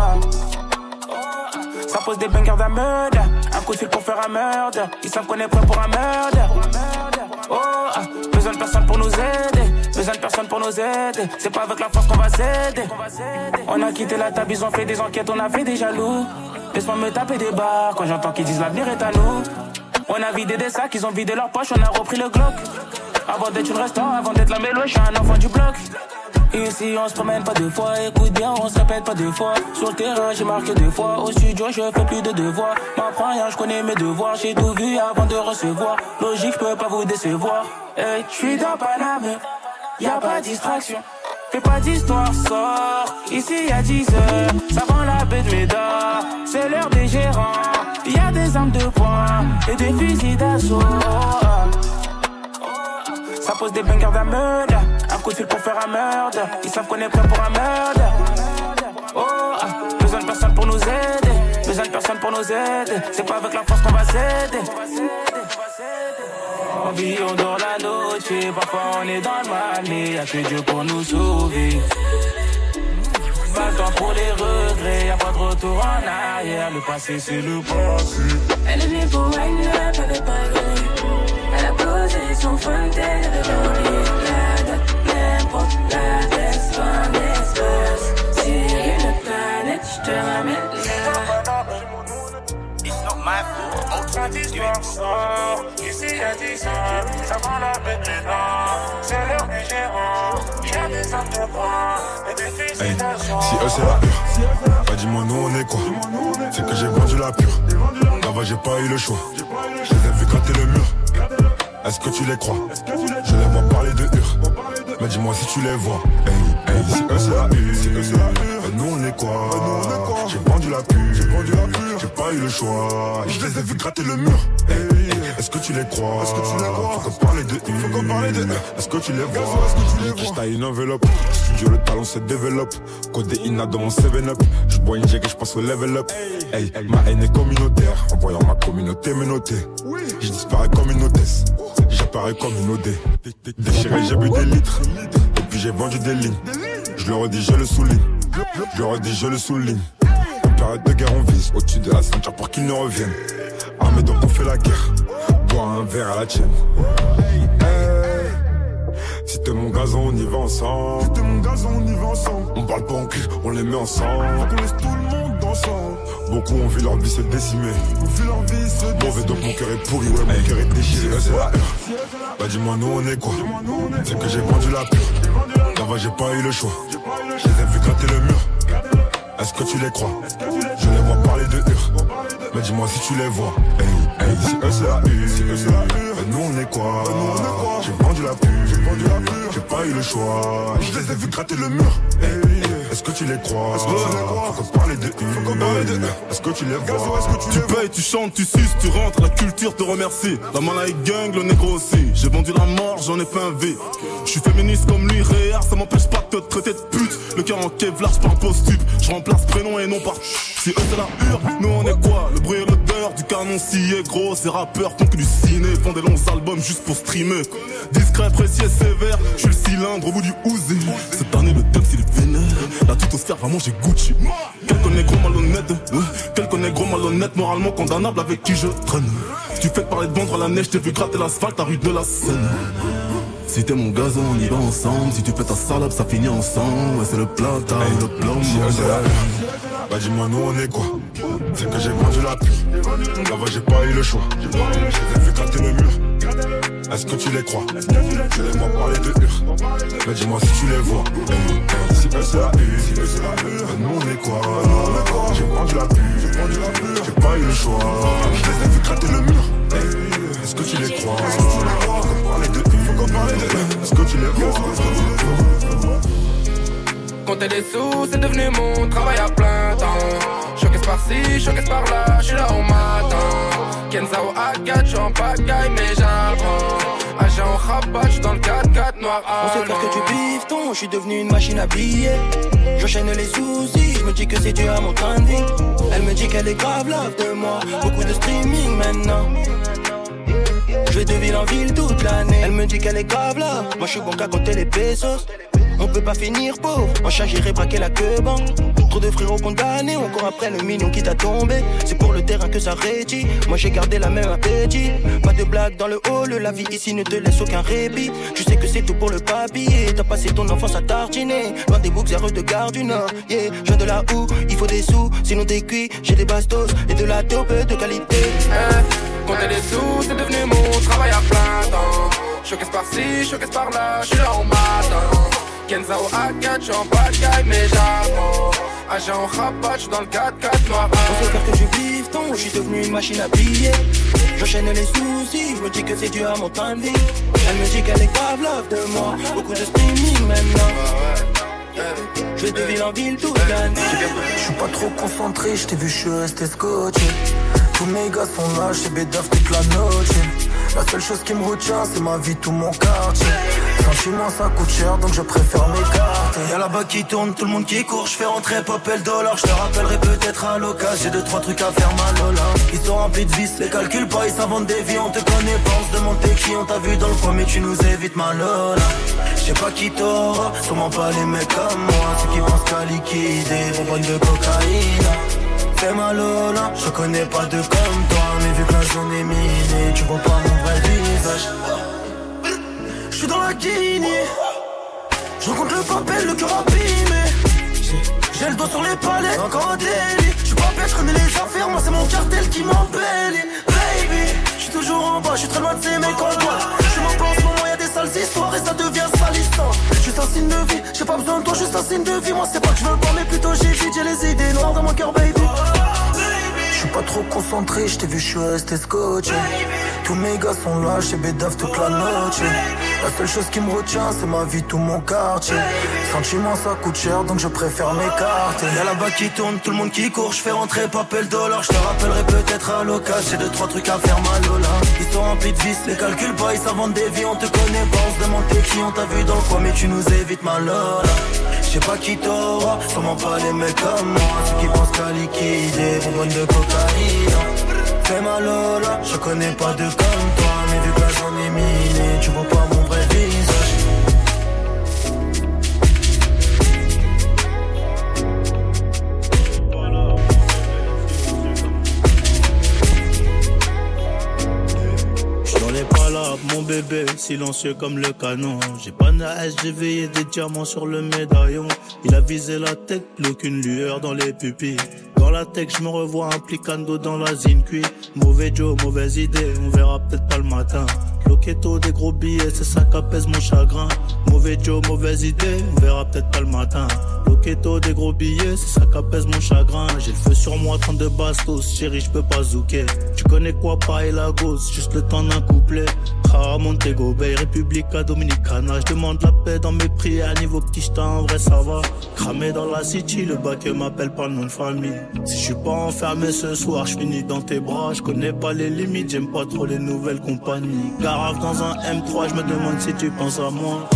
Ça pose des bangers d'un meurtre, un coup de fil pour faire un meurtre. Ils savent qu'on est prêt pour un meurtre. Oh, besoin de personne pour nous aider, besoin de personne pour nous aider. C'est pas avec la force qu'on va s'aider. On a quitté la table, ils ont fait des enquêtes, on a fait des jaloux. Laisse-moi me taper des barres quand j'entends qu'ils disent l'avenir est à nous. On a vidé des sacs, ils ont vidé leurs poches, on a repris le Glock. Avant d'être une restaurant, avant d'être la mélo, je suis un enfant du bloc. Ici on se promène pas deux fois, écoute bien, on se répète pas deux fois. Sur le terrain j'ai marqué deux fois, au studio je fais plus de devoirs. M'apprends rien, je connais mes devoirs, j'ai tout vu avant de recevoir. Logique, je peux pas vous décevoir. Hey, je suis dans Paname, y'a pas de distraction. Fais pas d'histoire, sort. Ici y'a dix heures, ça vend la baie de Médard. C'est l'heure des gérants, y'a des armes de poing et des fusils d'assaut. Ça pose des bangers d'un meurtre, un coup de fil pour faire un meurtre. Ils savent qu'on est prêt pour un meurtre. Oh, besoin de personne pour nous aider, besoin de personne pour nous aider. C'est pas avec la force qu'on va s'aider. On vit, on dort la noche, parfois on est dans le mal, mais y'a que Dieu pour nous sauver. Pas le temps pour les regrets, y'a pas de retour en arrière, le passé c'est le passé. Elle est venue pour wine up, elle est pas venue. Elle a posé son fontaine, elle a oublié la date, n'importe la baisse, pas d'espace. Si une planète, je te ramène là. My fault, d'histoire sort. Ici y'a dix heures, ça vend la baie de Médard. C'est l'heure des gérants, y'a des armes de poing et des fusils d'assaut. Si eux c'est la pure, bah dis-moi nous on est quoi? C'est que j'ai vendu la pure. Là-bas j'ai pas eu le choix. Je les ai vu gratter le mur. Est-ce que tu les crois? Je les vois parler de hur. Mais dis-moi si tu les vois. Hey, hey, si eux c'est la pure, si eux c'est la pure, bah nous on est quoi? J'ai vendu la pure, j'ai vendu la pure. J'ai pas eu le choix, je les ai vu gratter le mur. Hey, hey, est-ce que tu les crois? Est-ce que tu les crois? Faut qu'on parle de eux. Faut qu'on parle de eux. Est-ce que tu les vois? Est-ce que tu les vois? Je taille une enveloppe. Studio, le talent se développe. Codé Ina dans mon seven up. Je bois une jack et je passe au level up. Hey, ma haine est communautaire. En voyant ma communauté me noter. Je disparais comme une hôtesse. J'apparais comme une O D. Déchiré, j'ai bu des litres. Et puis j'ai vendu des lignes. Je le redis, je le souligne. Je le redis, je le souligne. Période de guerre, on vise au-dessus de la ceinture pour qu'ils ne reviennent. Armés donc on fait la guerre. Bois un verre à la tienne. Hey, hey. Si t'es mon gazon, on y va ensemble. Si t'es mon gazon, on y va ensemble. On parle pas en cul, on les met ensemble. On laisse tout le monde ensemble. Beaucoup ont vu leur vie se décimer. On vu leur vie se décimer. Mauvais donc mon cœur est pourri, ouais, mon cœur est déchiré. C'est la pure. Bah dis-moi nous on est quoi? C'est que j'ai vendu la pure. Là-bas j'ai pas eu le choix. Je les ai vus gratter le mur. Est-ce que tu les crois? Je les vois parler de hur. Mais dis-moi si tu les vois. Hey, hey, si eux c'est la hur, et nous on est quoi? J'ai vendu la pure, j'ai pas eu le choix. Je les ai vus gratter le mur. Hey, est-ce que tu les crois? Faut qu'on parle de hur. Est-ce que tu les vois? Tu payes, tu chantes, tu suces, tu rentres, la culture te remercie. La malaï gang, le négro aussi. J'ai vendu la mort, j'en ai fait un V. Je suis féministe comme lui, réel, ça m'empêche pas de te traiter de pute. Le cœur en Kevlar, je parle post-tube. Je remplace prénom et non par. Si eux c'est la hur, nous on est quoi? Le bruit et l'odeur du canon scié, gros. Ces rappeurs font que du ciné, font des longs albums juste pour streamer. Discret, précis et sévère, je suis le cylindre au bout du Uzi. Cette année le thème c'est les vénères. La tutosphère va manger Gucci. Quel connaît gros malhonnête, ouais. Quel connaît gros malhonnête, moralement condamnable avec qui je traîne. Tu fais parler de vendre à la neige, t'es vu gratter l'asphalte, la rue de la Seine. Si t'es mon gazon, on y va ensemble. Si tu fais ta salope, ça finit ensemble. Ouais, c'est le plata, hey, le plomb. Si eux c'est la hur, bah dis-moi nous on est quoi? C'est que j'ai vendu la pure. Là-bas j'ai pas eu le choix. Je les ai vus gratter le mur. Est-ce que tu les crois? Je les vois parler de hur. Mais dis-moi si tu les vois. Hey, hey, si eux c'est la hur, bah nous on est quoi? J'ai vendu la pure. J'ai pas eu le choix. Je les ai vus gratter le mur. Hey, est-ce que tu les crois? Faut qu'on parle de hur. Est-ce que tu les vois? Compter des sous, c'est devenu mon travail à plein temps. Choqué par-ci, choqué par-là, j'suis là au matin. Kenzao A quatre, j'suis en pagaille, mais j'apprends. Agent au rabat, j'suis dans le quatre quatre noir allemand. On sait faire que tu bifton, j'suis devenu une machine à billets. J'enchaîne les soucis, j'me dis que c'est dû à mon train de vie. Elle me dit qu'elle est grave love de moi, beaucoup de streaming maintenant. Je vais de ville en ville toute l'année. Elle me dit qu'elle est grave là, moi je suis bon qu'à compter les pesos. On peut pas finir pauvre, en charge j'irai braquer la queue banque. Trop de frérots condamnés, on court après le million qui t'a tombé. C'est pour le terrain que ça rédit, moi j'ai gardé la même appétit. Pas de blague dans le hall, la vie ici ne te laisse aucun répit. Tu sais que c'est tout pour le papier, t'as passé ton enfance à tartiner. Loin des boucs heureux de Gare du Nord, yeah. Je viens de là où il faut des sous, sinon t'es cuit. J'ai des bastos et de la taupe de qualité. Hey, compter les sous, c'est devenu mon travail à plein temps. Choqué par-ci, choqué par-là, j'suis là au matin. Kenzao A quatre, j'suis en pagaille, mais j'apprends. Agent au rabat, j'suis dans le quatre quatre noir. On sait faire que du bifton, j'suis devenu une machine à billets. J'enchaîne les soucis, j'me dis que c'est dû à mon train de vie. Elle me dit qu'elle est grave love de moi, beaucoup de streaming maintenant. Je vais de ville en ville toute l'année. J'suis pas trop concentré, j't'ai vu, j'suis resté scotché. Tous mes gars sont là, j't'ai bédaf toute la noche. La seule chose qui me retient, c'est ma vie, tout mon quartier. Sentiment ça coûte cher, donc je préfère m'écarter. Y'a là-bas qui tourne, tout le monde qui court. J'fais rentrer pop et le dollar. J'te rappellerai peut-être à l'occasion. J'ai deux trois trucs à faire mal au là. Ils sont remplis de vis, les calculs pas, ils s'inventent des vies. On te connaît pas, on se demande t'es qui. On t'a vu dans le coin mais tu nous évites ma lola. J'sais pas qui t'aura, sûrement pas les mecs comme moi. Ceux qui pensent qu'à liquider, bonbonne de cocaïne. Fais ma lola, je connais pas de comme toi. Mais vu que la zone est minée, tu vois pas mon vrai visage. J'suis dans la Guinée, je rencontre le papel, le cœur abîmé. J'ai le doigt sur les palettes, encore un délit. J'suis pas bête, j'connais les affaires, moi c'est mon cartel qui m'embellit. Baby, j'suis toujours en bas, j'suis très loin de ces mecs en bois. J'suis mon plan en ce moment, y'a des sales histoires et ça devient salissant. Juste un signe de vie, j'ai pas besoin de toi, juste un signe de vie. Moi c'est pas que je veux pas, mais plutôt j'ai vite, j'ai les idées noires dans mon cœur, baby. J'suis pas trop concentré, j't'ai vu, j'suis resté scotché. Tous mes gars sont là, j'ai bédaf toute la noche. La seule chose qui me retient, c'est ma vie, tout mon quartier. Sentiment ça coûte cher, donc je préfère m'écarter. Y'a là-bas qui tourne, tout le monde qui court. J'fais rentrer papel dollar, j'te rappellerai peut-être à l'occasion. J'ai deux trois trucs à faire mal au là. Ils sont remplis de vis, les calculs pas, ils s'inventent des vies. On te connaît pas, on se demande t'es qui. On t'a vu dans le coin mais tu nous évites ma lola. J'sais pas qui t'aura, sûrement pas les mecs comme moi. Ceux qui pensent qu'à liquider, bonbonne de cocaïne. Fais ma lola, je connais pas de comme toi. Mais vu que la zone est minée, tu vois pas mon vrai visage. J'en ai pas là, mon bébé, silencieux comme le canon. J'ai pas de hache, j'ai veillé des diamants sur le médaillon. Il a visé la tête, plus qu'une lueur dans les pupilles. Dans la tech, je me revois implicando dans la zine cuit. Mauvais Joe, mauvaise idée, on verra peut-être pas le matin. Loquetto, des gros billets, c'est ça qu'apaise mon chagrin. Mauvais Joe, mauvaise idée, on verra peut-être pas le matin. Loquetto, des gros billets, c'est ça qu'apaise mon chagrin. J'ai le feu sur moi, trente-deux bastos, chérie, j'peux pas zouker. Tu connais quoi, pareil la gosse, juste le temps d'un couplet. Ah, Montego Bay, Republica Dominicana. J'demande la paix dans mes prières, niveau petit j't'en en vrai ça va. Cramé dans la city, le bac m'appelle pas le nom de famille. Si j'suis pas enfermé ce soir, j'finis dans tes bras. J'connais pas les limites, j'aime pas trop les nouvelles compagnies. Garage dans un M trois, j'me demande si tu penses à moi.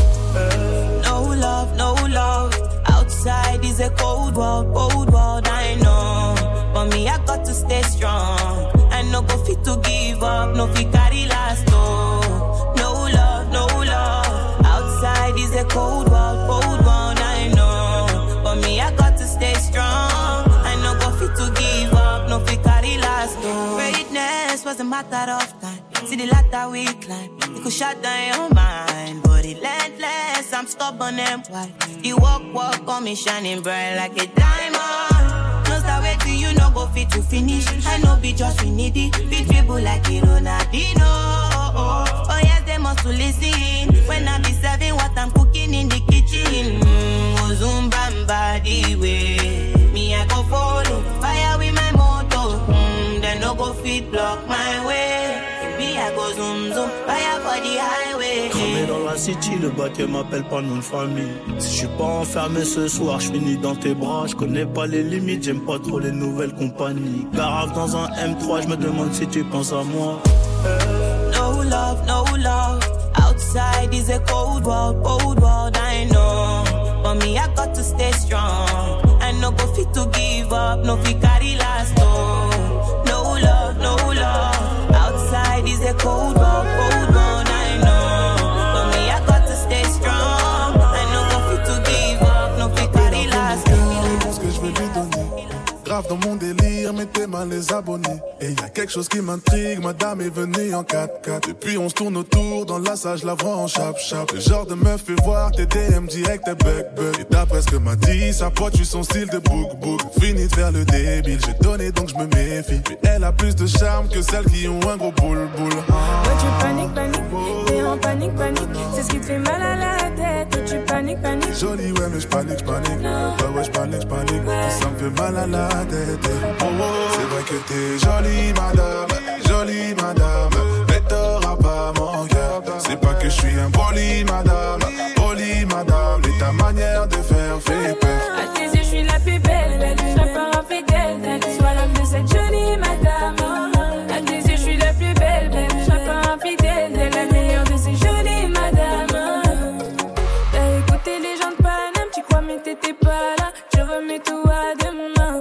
No love, no love. Outside is a cold world, cold world, I know. But me, I got to stay strong. I no go fit to give up, no fit carry last, no. No love, no love. Outside is a cold world, cold world, I know. But me, I got to stay strong. I no go fit to give up, no fit carry last, no. Greatness was a matter of time. See the ladder we climb, it could shut down your mind. But relentless, I'm stubborn and white. The walk, walk on me shining bright like a diamond. No start wait till you no go fit to finish. I know be just we need it. Fit dribble like a Ronaldinho. Oh, oh yes, they must to listen. When I be serving what I'm cooking in the kitchen. Mm, oh, zoom bam body way. Me I go follow, fire with my motor. Mm, they no go fit block my way. I go zoom zoom, fire for the highway. Cramé dans la city, le bac m'appelle pas nom de famille. Si j'suis pas enfermé ce soir, j'finis dans tes bras. J'connais pas les limites, j'aime pas trop les nouvelles compagnies. Garage dans un M trois, j'me demande si tu penses à moi. No love, no love. Outside is a cold world, cold world, I know. But me, I got to stay strong. I no go fit to give up, no fit carry last, no. No love, no love. Outside is a cold world, cold world, I know. But me, I got to stay strong. I no go fit to give up, no fit carry last. Ce que je vais lui donner. Grave dans mon délire, mettez mal les abonnés. Et y a quelque chose qui m'intrigue, madame est venue en quatre quatre. Depuis on se tourne autour, dans la salle je la vois en chap-chap. Le genre de meuf fait voir tes D M direct, tes bug-bug. Et d'après ce que m'a dit, sa pote, tu son style de book-book. Fini de faire le débile, j'ai donné donc je me méfie. Mais elle a plus de charme que celles qui ont un gros boule-boule. Ah. Ouais tu paniques, paniques, t'es en panique, panique. C'est ce qui te fait mal à la tête, ouais tu paniques, paniques. Jolie ouais mais j'panique, j'panique. Ouais ouais j'panique, j'panique. Ça me fait mal à la tête. Oh, oh. C'est vrai que t'es jolie madame, jolie madame, mais t'auras pas mon cœur. C'est pas que je suis un poli madame, poli madame, et ta manière de faire fait peur. À tes yeux je suis la plus belle, belle, je serai pas infidèle. Sois l'homme de cette jolie madame. À tes yeux je suis la plus belle, belle, je serai pas infidèle. T'es la meilleure de ces jolies madames. T'as écouté les gens de Paname, tu crois mais t'étais pas là. Je remets tout à demain.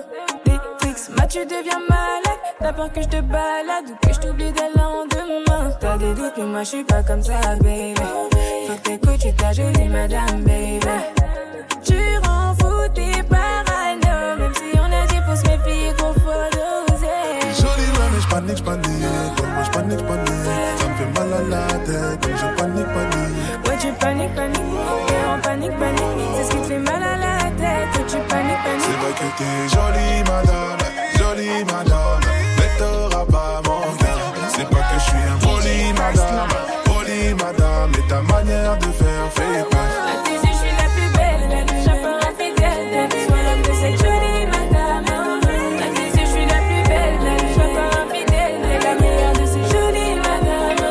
Bah tu deviens malade, t'as peur que je te balade ou que je t'oublie dès le lendemain. T'as des doutes mais moi je suis pas comme ça baby. Faut que t'écoutes, tu ta jolie madame baby. Tu rends fou tes parano. Même si on a dit faut se méfier qu'on faut doser. Jolie ouais mais j'panique, j'panique. Moi j'panique, j'panique. Ça me fait mal à la tête donc je panique, panique. Ouais tu paniques, panique. T'es en panique, panique. C'est ce qui te fait mal à la tête. Ouais tu paniques, panique. C'est vrai que t'es jolie madame, jolie madame, mais t'auras pas mon cœur. C'est pas que je suis un poli madame, poli madame, et ta manière de faire fait peur. À tes yeux je suis la plus belle, belle, je serai pas infidèle. Sois l'homme de cette jolie madame. À tes yeux je suis la plus belle, belle, je serai pas infidèle. T'es la meilleure de ces jolies madames.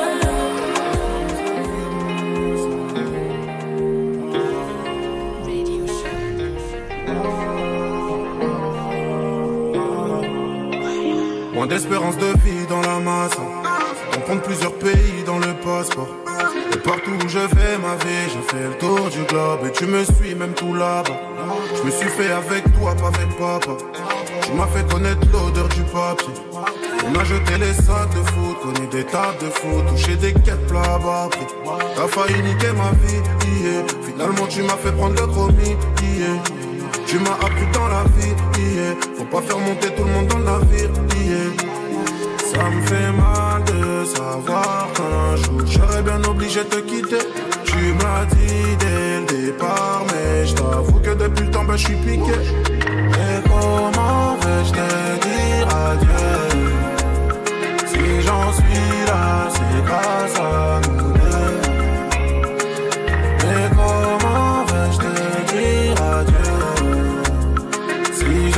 Moins d'espérance de vie dans la masse. Comprendre plusieurs pays dans le passeport. Et partout où je vais ma vie, je fais le tour du globe. Et tu me suis même tout là-bas. Je me suis fait avec toi, pas avec papa. Tu m'as fait connaître l'odeur du papier. On a jeté les sacs de foot, connu des tables de foot, touché des quêtes plats bas prix. T'as failli niquer ma vie, yeah. Finalement tu m'as fait prendre le chromie, yeah. Tu m'as appris dans la vie, yeah. Faut pas faire monter tout le monde dans le navire, yeah. Ça me fait mal de savoir qu'un jour j'aurais bien obligé de te quitter. Tu m'as dit dès le départ, mais je t'avoue que depuis le temps ben je suis piqué. Et comment vais-je te dire adieu? Si j'en suis là, c'est grâce à nous.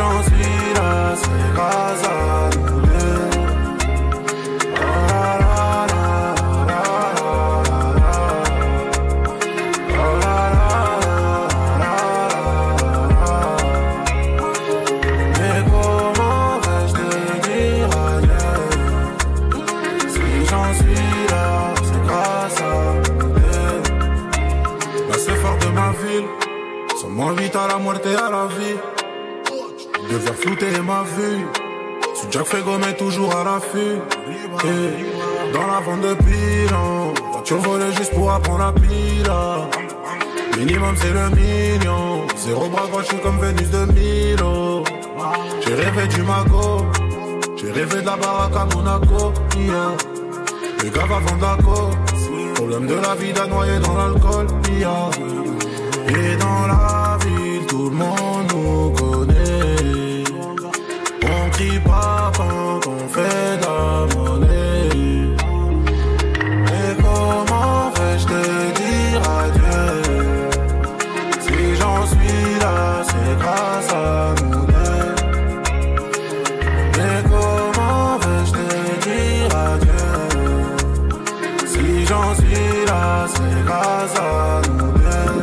j'en suis là, c'est grâce à nous deux. Oh la la la la la la la. Oh la la la la la. Mais comment vais-je te dire adieu? Si j'en suis là, c'est grâce à nous deux. La c'est fort de ma ville. Sans moi vite à la muerte et à la vie. De faire flouter ma vue. Sous Jack Fego mais toujours à l'affût. Et dans la vente de pilon, voiture volée juste pour apprendre la pile. Minimum c'est le million. Zéro bras droit, je suis comme Vénus de Milo. J'ai rêvé du mago. J'ai rêvé de la baraque à Monaco. Yeah. Les gars va vendre la côte. Problème de la vie d'un noyé dans l'alcool. Yeah. Et dans la ville, tout le monde nous connaît. On crie pas quand on fait de la monnaie. Et comment vais-je te dire adieu? Si j'en suis là, c'est grâce à nous deux. Mais comment vais-je te dire adieu? Si j'en suis là, c'est grâce à nous deux.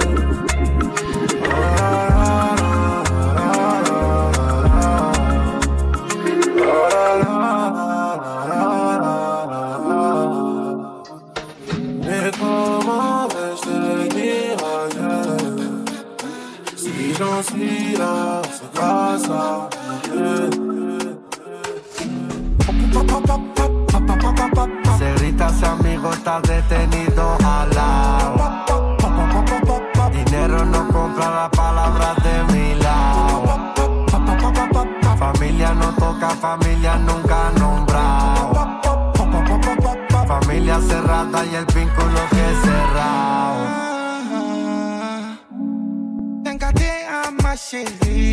Mais comment vais-je te dire adieu? Si j'en suis là, c'est grâce à Dieu. Cerrita, ese amigo está detenido al lado. Dinero no compra las palabras de mi lado. Familia no toca, familia nunca nombrado. Familia cerrada y el vínculo que es cerrado. T'inquiète à ma chérie.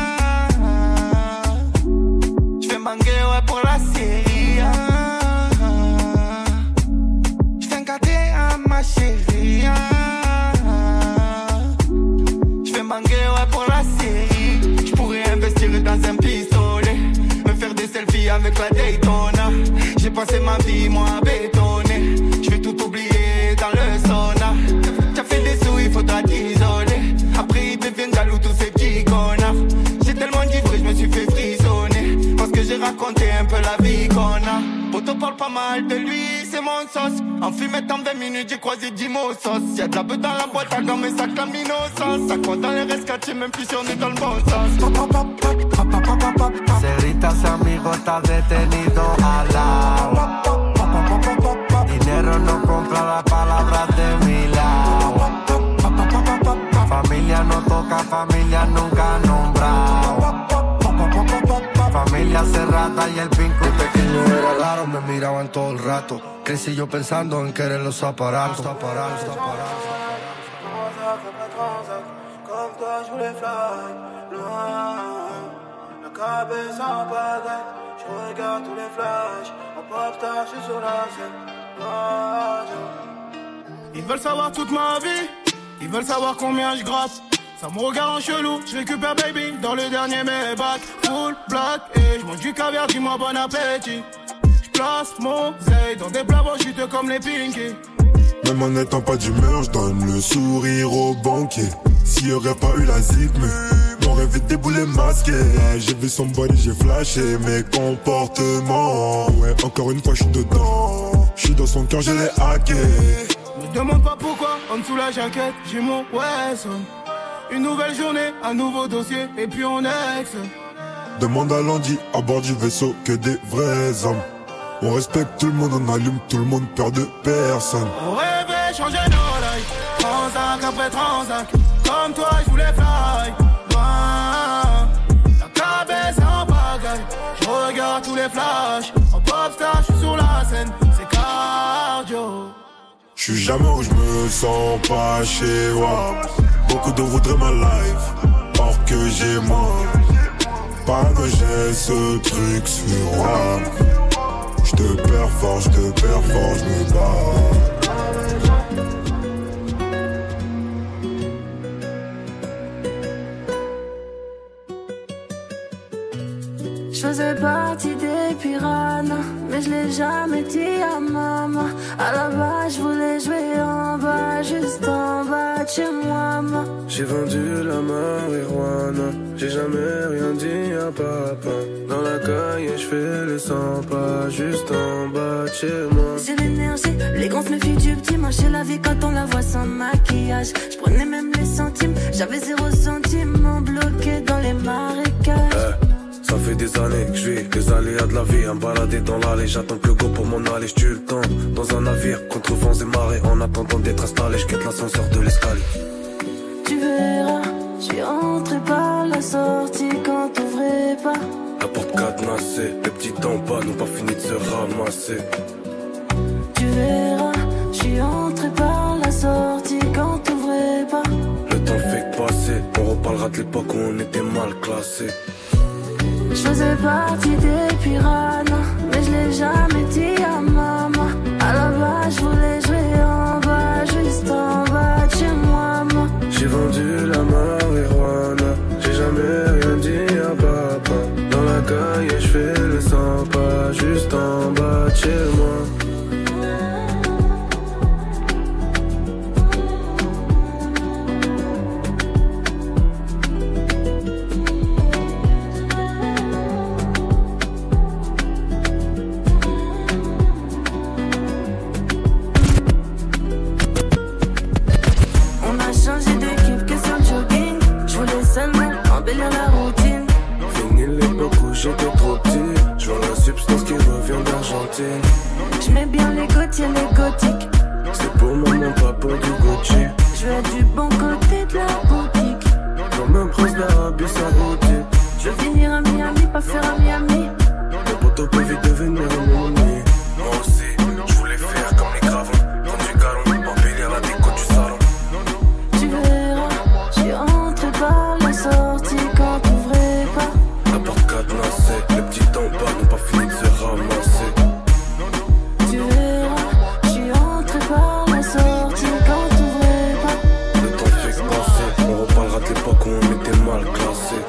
J'fais manguer ouais pour la série. J't'inquiète à ma chérie. J'fais manguer ouais pour la série. J'pourrais investir dans un pistolet. Me faire des selfies avec la Daytona. J'ai passé ma vie moi à bétonner. J'vais tout oublier dans le sauna. T'as fait des sous, il faudra t'isoler. Après ils deviennent jaloux tous ces petits connards. J'ai tellement d'ivré, je me suis fait frissonner. Parce que j'ai raconté un peu la vie qu'on a. Poto parle pas mal de lui, c'est mon sauce. En fumette en vingt minutes, j'ai croisé dix mots sauce. Y'a de la beuh dans la boîte à gomme et ça clame l'innocence. Ça compte dans les rescats, même plus si on est dans le bon sens. Cerrita, ese amigo está detenido al lado. Dinero no compra las palabras de mi lado. Familia no toca, familia nunca nombrado. Familia cerrada y el vínculo. De pequeño era raro, me miraban todo el rato. Crecí yo pensando en querer los aparatos. Comme toi, je voulais fly loin. La cabesse en pagaille. Je regarde tous les flashs. En pop-star, je suis sur la scène. Ils veulent savoir toute ma vie. Ils veulent savoir combien je gratte. Ça me regarde en chelou, je récupère baby dans le dernier Maybach. Full black et je mange du caviar, dis-moi bon appétit. Je place mon zèle dans des plats chuteux comme les Pinky. Même en n'étant pas d'humeur, je donne le sourire au banquier. S'il y aurait pas eu la zig, mais mon rêve est déboulé masqué. J'ai vu son body, j'ai flashé mes comportements. Ouais, encore une fois, je suis dedans. Je suis dans son cœur, je l'ai hacké. Me demande pas pourquoi, en dessous la jaquette, j'ai mon Wesson. Une nouvelle journée, un nouveau dossier, et puis on ex. Demande à Landy, à bord du vaisseau, que des vrais hommes. On respecte tout le monde, on allume tout le monde, peur de personne. On rêvait changer nos lives, transac après transac. Comme toi, je voulais fly loin. La cabesse en pagaille, je regarde tous les flashs. En popstar, je suis sur la scène, c'est cardio. Je suis jamais où je me sens pas chez moi. Beaucoup de voudraient ma life, or que j'ai moi. Pas que j'ai ce truc sur moi. J'te perds fort, j'te perds fort, j'me bats. faisais partie des piranhas, mais je l'ai jamais dit à maman. À la base, je voulais jouer en bas, juste en bas de chez moi, ma. J'ai vendu la marijuana, j'ai jamais rien dit à papa. Dans la caille, je fais les cent pas, juste en bas de chez moi. J'ai l'énergie, les grands se méfient du petit. Marcher la vie quand on la voit sans maquillage. Je prenais même les centimes, j'avais zéro centime, bloqué dans les marécages. Hey. Ça fait des années que je vis les aléas de la vie. À me balader dans l'allée, j'attends que le go pour m'en aller. J'tue le temps dans un navire contre vents et marées. En attendant d'être installé, j'quitte l'ascenseur de l'escalier. Tu verras, j'suis rentré par la sortie quand t'ouvrais pas. La porte cadenassée, les petits en bas n'ont pas fini de se ramasser. Tu verras, j'suis rentré par la sortie quand t'ouvrais pas. Le temps fait que passer, on reparlera de l'époque où on était mal classés. Je faisais partie des piranhas, mais je l'ai jamais dit à maman. À la base, je voulais jouer en bas, juste en bas de chez moi, ma. J'ai vendu la marijuana, j'ai jamais rien dit à papa. Dans la caille, je fais les cent pas, juste en bas de chez moi. J'étais trop petit, je vois la substance qui revient d'Argentine. Je mets bien les gautiers, les gothiques. C'est pour maman, pas pour du Gucci. Je veux du bon côté de la boutique. Comme un prince d'Arabie Saoudite. Je veux finir à Miami, pas faire à Miami. Le poteau peut vite devenir mon ami. Moi aussi, je voulais faire comme les gravons. Prendre du galon, embellir la déco du salon. Tu verras, j'suis rentré par la sortie quand t'ouvrais pas. La porte cadenassée, les petits en bas n'ont pas fini de se ramasser. Tu verras, j'suis rentré par la sortie quand t'ouvrais pas. Le temps fait que passer, on reparlera de l'époque où on était mal classés.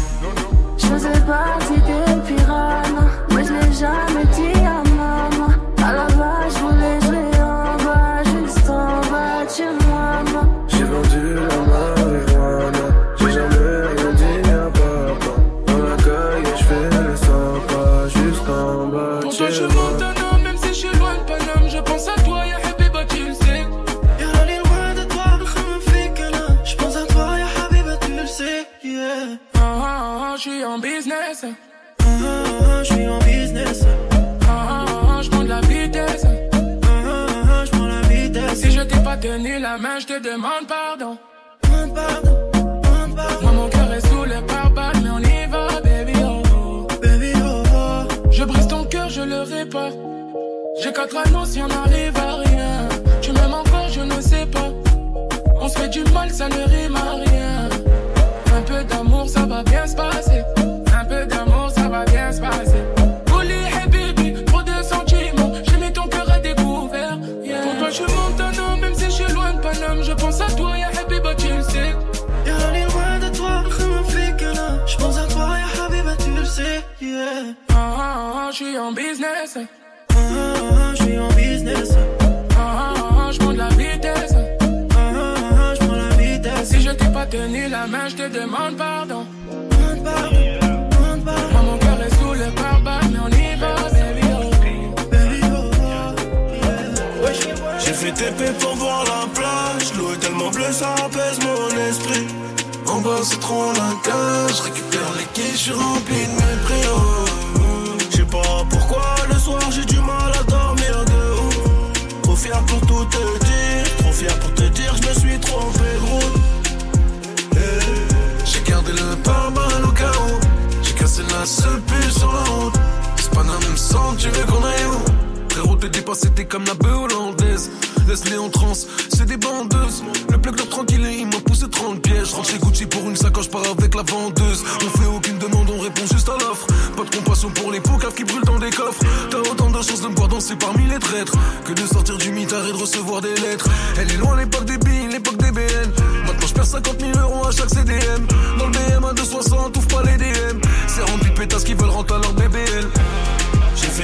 Je faisais partie des piranhas, mais je l'ai jamais dit à maman. À la base, je voulais jouer en bas, juste en bas de chez moi, ma. J'ai vendu la marijuana, j'ai jamais rien dit à papa. Dans la caille, je fais les cent pas, juste en bas de Pourtant chez je moi. monte un homme, même si je suis loin de Paname. Je pense à toi, ya Habiba, tu le sais. يا راني loin de toi, بخمم فيك أنا. Je pense à toi, ya Habiba, tu le sais, yeah. Ah ah ah, je suis en business. Ah ah ah, je suis en business. Ah ah ah, je prends de la vitesse. Ah ah ah, je prends la vitesse. Si je t'ai pas tenu la main, je te demande pardon. Demande pardon, demande pardon. Moi mon cœur est sous le pare-balles, mais on y va, baby oh oh. Baby oh oh. Je brise ton cœur, je le répare. J'ai quatre anneaux si on n'arrive à rien. Tu m'aimes encore, je ne sais pas. On se fait du mal, ça ne rime à rien. Un peu d'amour, ça va bien se passer. Un peu d'amour, ça va bien se passer. Oli, hey baby, trop de sentiments. J'ai mis ton cœur à découvert. Yeah. Pour toi, je monte un homme, même si je suis loin de Paname. Je pense à toi, ya Habiba, tu le sais. يا راني loin de toi, بخمم فيك أنا. Je pense à toi, ya Habiba, tu le sais, yeah. Ah ah ah, je suis en business. Ah ah ah, je suis en business. Ah ah ah, je prends de la vitesse. Ah ah ah, je prends la vitesse. Si je t'ai pas tenu la main, je te demande pardon. Demande pardon, demande pardon. Moi mon cœur est sous le pare-balles, mais on y va, baby oh. Baby oh oh, yeah. J'ai fait T P pour voir la plage. L'eau est tellement bleue, ça apaise mon esprit. En bas c'est trop la cage. Je récupère les quais, je suis rempli de mépris oh, oh. Je sais pas pourquoi le soir j'ai du mal à dormir de ouf. Trop fier pour tout te dire. Trop fier pour te dire, je me suis trompé de route. Hey. J'ai gardé le pare-balles au cas où. J'ai cassé la seule puce sur la route. C'est pas la même sang, tu veux qu'on aille où? Frérot t'es dépassé, t'es comme la bœuf hollandaise. Laisse-les en transe, c'est des bandeuses. Le plug leur tranquille et il m'a poussé trente pièges. Rentre chez Gucci pour une sacoche, pars avec la vendeuse. On fait aucune demande, on répond juste à l'offre. Pas de compassion pour les poucaves qui brûlent dans des coffres. T'as autant de chance de me voir danser parmi les traîtres que de sortir du mitard et de recevoir des lettres. Elle est loin l'époque des billes, l'époque des B N. Maintenant je perds cinquante mille euros à chaque C D M. Dans le B M à deux cent soixante, ouvre pas les D M. C'est rempli de pétasses qui veulent rentrer à leur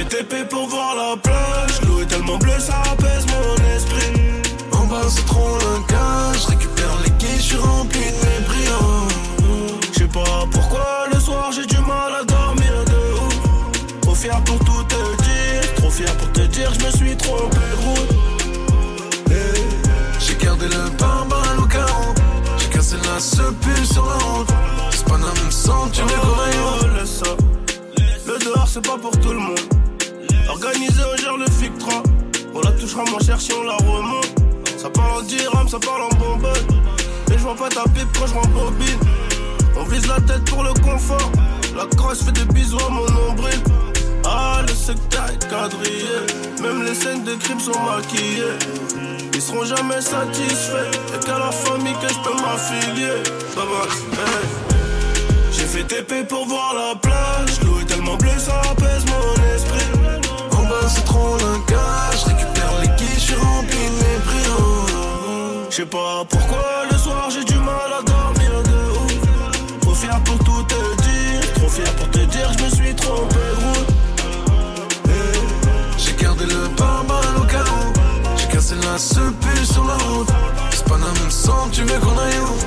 fait T P pour voir la plage. L'eau est tellement bleue, ça apaise mon esprit. En bas c'est trop le cas. Je récupère les quais, je suis rempli de brillants. Je sais pas pourquoi le soir j'ai du mal à dormir de ouf. Trop fier pour tout te dire. Trop fier pour te dire, je me suis trompé de route. Hey. J'ai gardé le pare-balles au carreau. J'ai cassé la sepu sur la route. C'est pas la même sang, tu veux qu'on aille. Laisse ça. Le dehors c'est pas pour tout le monde. Organisé on gère le F I C trois. On la touchera moins cher si on la remonte. Ça parle en dirham, ça parle en bonbonne. Et je vois pas ta pipe quand je rembobine. On vise la tête pour le confort. La crosse fait des bisous à mon nombril. Ah le secteur est quadrillé. Même les scènes de crime sont maquillées. Ils seront jamais satisfaits. Y'a qu'à la famille que je peux m'affilier. Baba, hey. J'ai fait T P pour voir la plage. L'eau est tellement bleue, ça apaise mon esprit. En bas c'est trop le cas. Je récupère les quais, je suis rempli de mépris. Je sais pas pourquoi le soir j'ai du mal à dormir de ouf. Trop fier pour tout te dire. Trop fier pour te dire, je me suis trompé de route. Hey. J'ai gardé le pare-balles au carreau. J'ai cassé la sepu sur la route. C'est pas la même sang, tu veux qu'on aille où?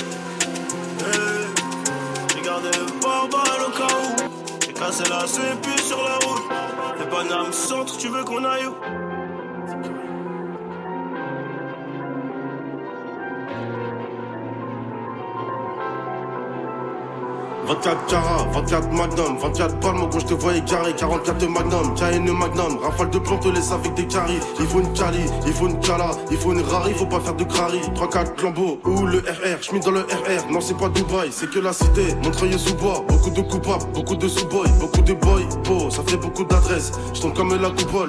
Le pare-balles au cas où. J'ai cassé la sépu sur la route. Les bananes centre, tu veux qu'on aille où? vingt-quatre carats, vingt-quatre magnum, vingt-quatre palmes quand je te voyais carré, quarante-quatre de magnum, K N magnum, rafale de plomb te laisse avec des caries. Il faut une cali, il faut une cala, il faut une rari, faut pas faire de crari. trois quatre lambeaux ou le R R, j'm'mets dans le R R. Non c'est pas Dubaï, c'est que la cité, Montreuil sous bois. Beaucoup de coupables, beaucoup de sous-boys, beaucoup de boys, beau, ça fait beaucoup d'adresses. J'tombe comme la coupole.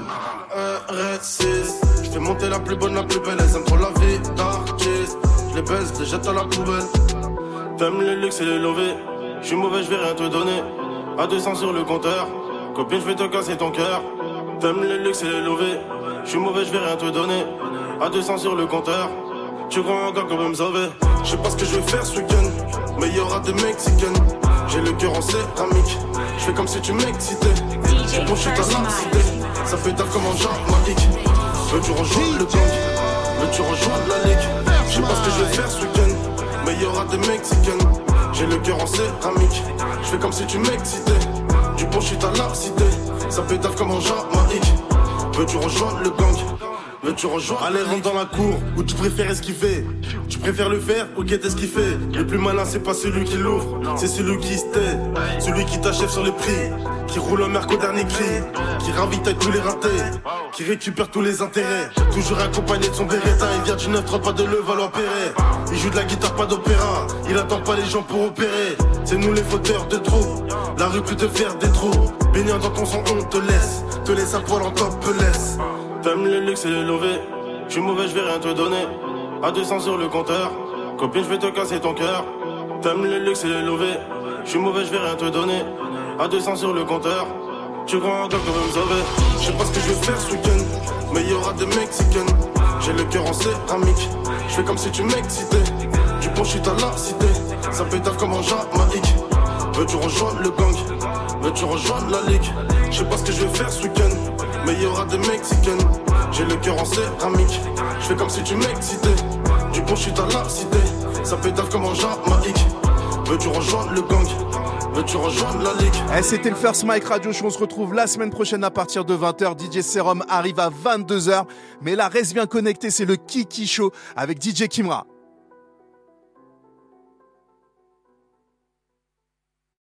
R S six, j'fais monter la plus bonne, la plus belle. Elles aiment trop la vie d'artiste. J'les baise, j'les jette à la poubelle. T'aimes les luxe et les lovés. J'suis mauvais, j'vais rien te donner. À deux cents sur le compteur. Copine, j'vais te casser ton cœur. T'aimes les luxe et les lovés. J'suis mauvais, j'vais rien te donner. À deux cents sur le compteur. Tu crois encore qu'on peut me sauver? J'sais pas ce que je vais faire ce week-end, mais y'aura des Mexicaines. J'ai le cœur en céramique. J'fais comme si tu m'excitais. Bon, j'suis ta cité. Ça fait taf comme un Jamaïque. Veux-tu rejoindre le gang? Veux-tu rejoindre la ligue? J'sais pas ce que je vais faire ce week-end, mais y'aura des Mexicaines. J'ai le cœur en céramique. Je fais comme si tu m'excitais. Du bon shit à la cité. Ça pétave comme en Jamaïque. Veux-tu rejoindre le gang? Veux-tu rejoindre? Allez rentre dans la cour. Ou tu préfères esquiver? Tu préfères le faire ou qu'est-ce qu'il fait? Le plus malin c'est pas celui qui l'ouvre, c'est celui qui se tait. Celui qui t'achève sur les prix. Qui roule un merc au dernier cri. Qui ravitaille tous les ratés. Qui récupère tous les intérêts. Toujours accompagné de son Beretta. Il vient du neuf trois, pas de Levallois-Perret. Il joue de la guitare, pas d'opéra. Il attend pas les gens pour opérer. C'est nous les fauteurs de trop. La rue peut te faire des trous. Baignant dans ton sang on te laisse. Te laisse à poil en top laisse. T'aimes le luxe et les lovés. J'suis mauvais, j'vais rien te donner. À deux cents sur le compteur. Copine, j'vais te casser ton cœur. T'aimes le luxe et les lovés. J'suis mauvais, j'vais rien te donner. À deux cents sur le compteur. Tu crois encore qu'on veut me sauver? J'sais pas ce que je vais faire ce week-end, mais y'aura des Mexicaines. J'ai le cœur en céramique. J'fais comme si tu m'excitais. Du bon shit à la cité. Ça pétave comme en Jamaïque. Veux-tu rejoindre le gang? Veux-tu rejoindre la ligue? J'sais pas ce que je vais faire ce week-end, mais y'aura des Mexicaines. J'ai le cœur en céramique. J'fais comme si tu m'excitais. Du bon shit à la cité. Ça pétave comme en Jamaïque. Veux-tu rejoindre le gang? Veux-tu rejoindre la ligue? Eh, c'était le First Mike Radio Show. On se retrouve la semaine prochaine à partir de vingt heures. D J Serum arrive à vingt-deux heures. Mais là, reste bien connecté. C'est le Kiki Show avec D J Kimra.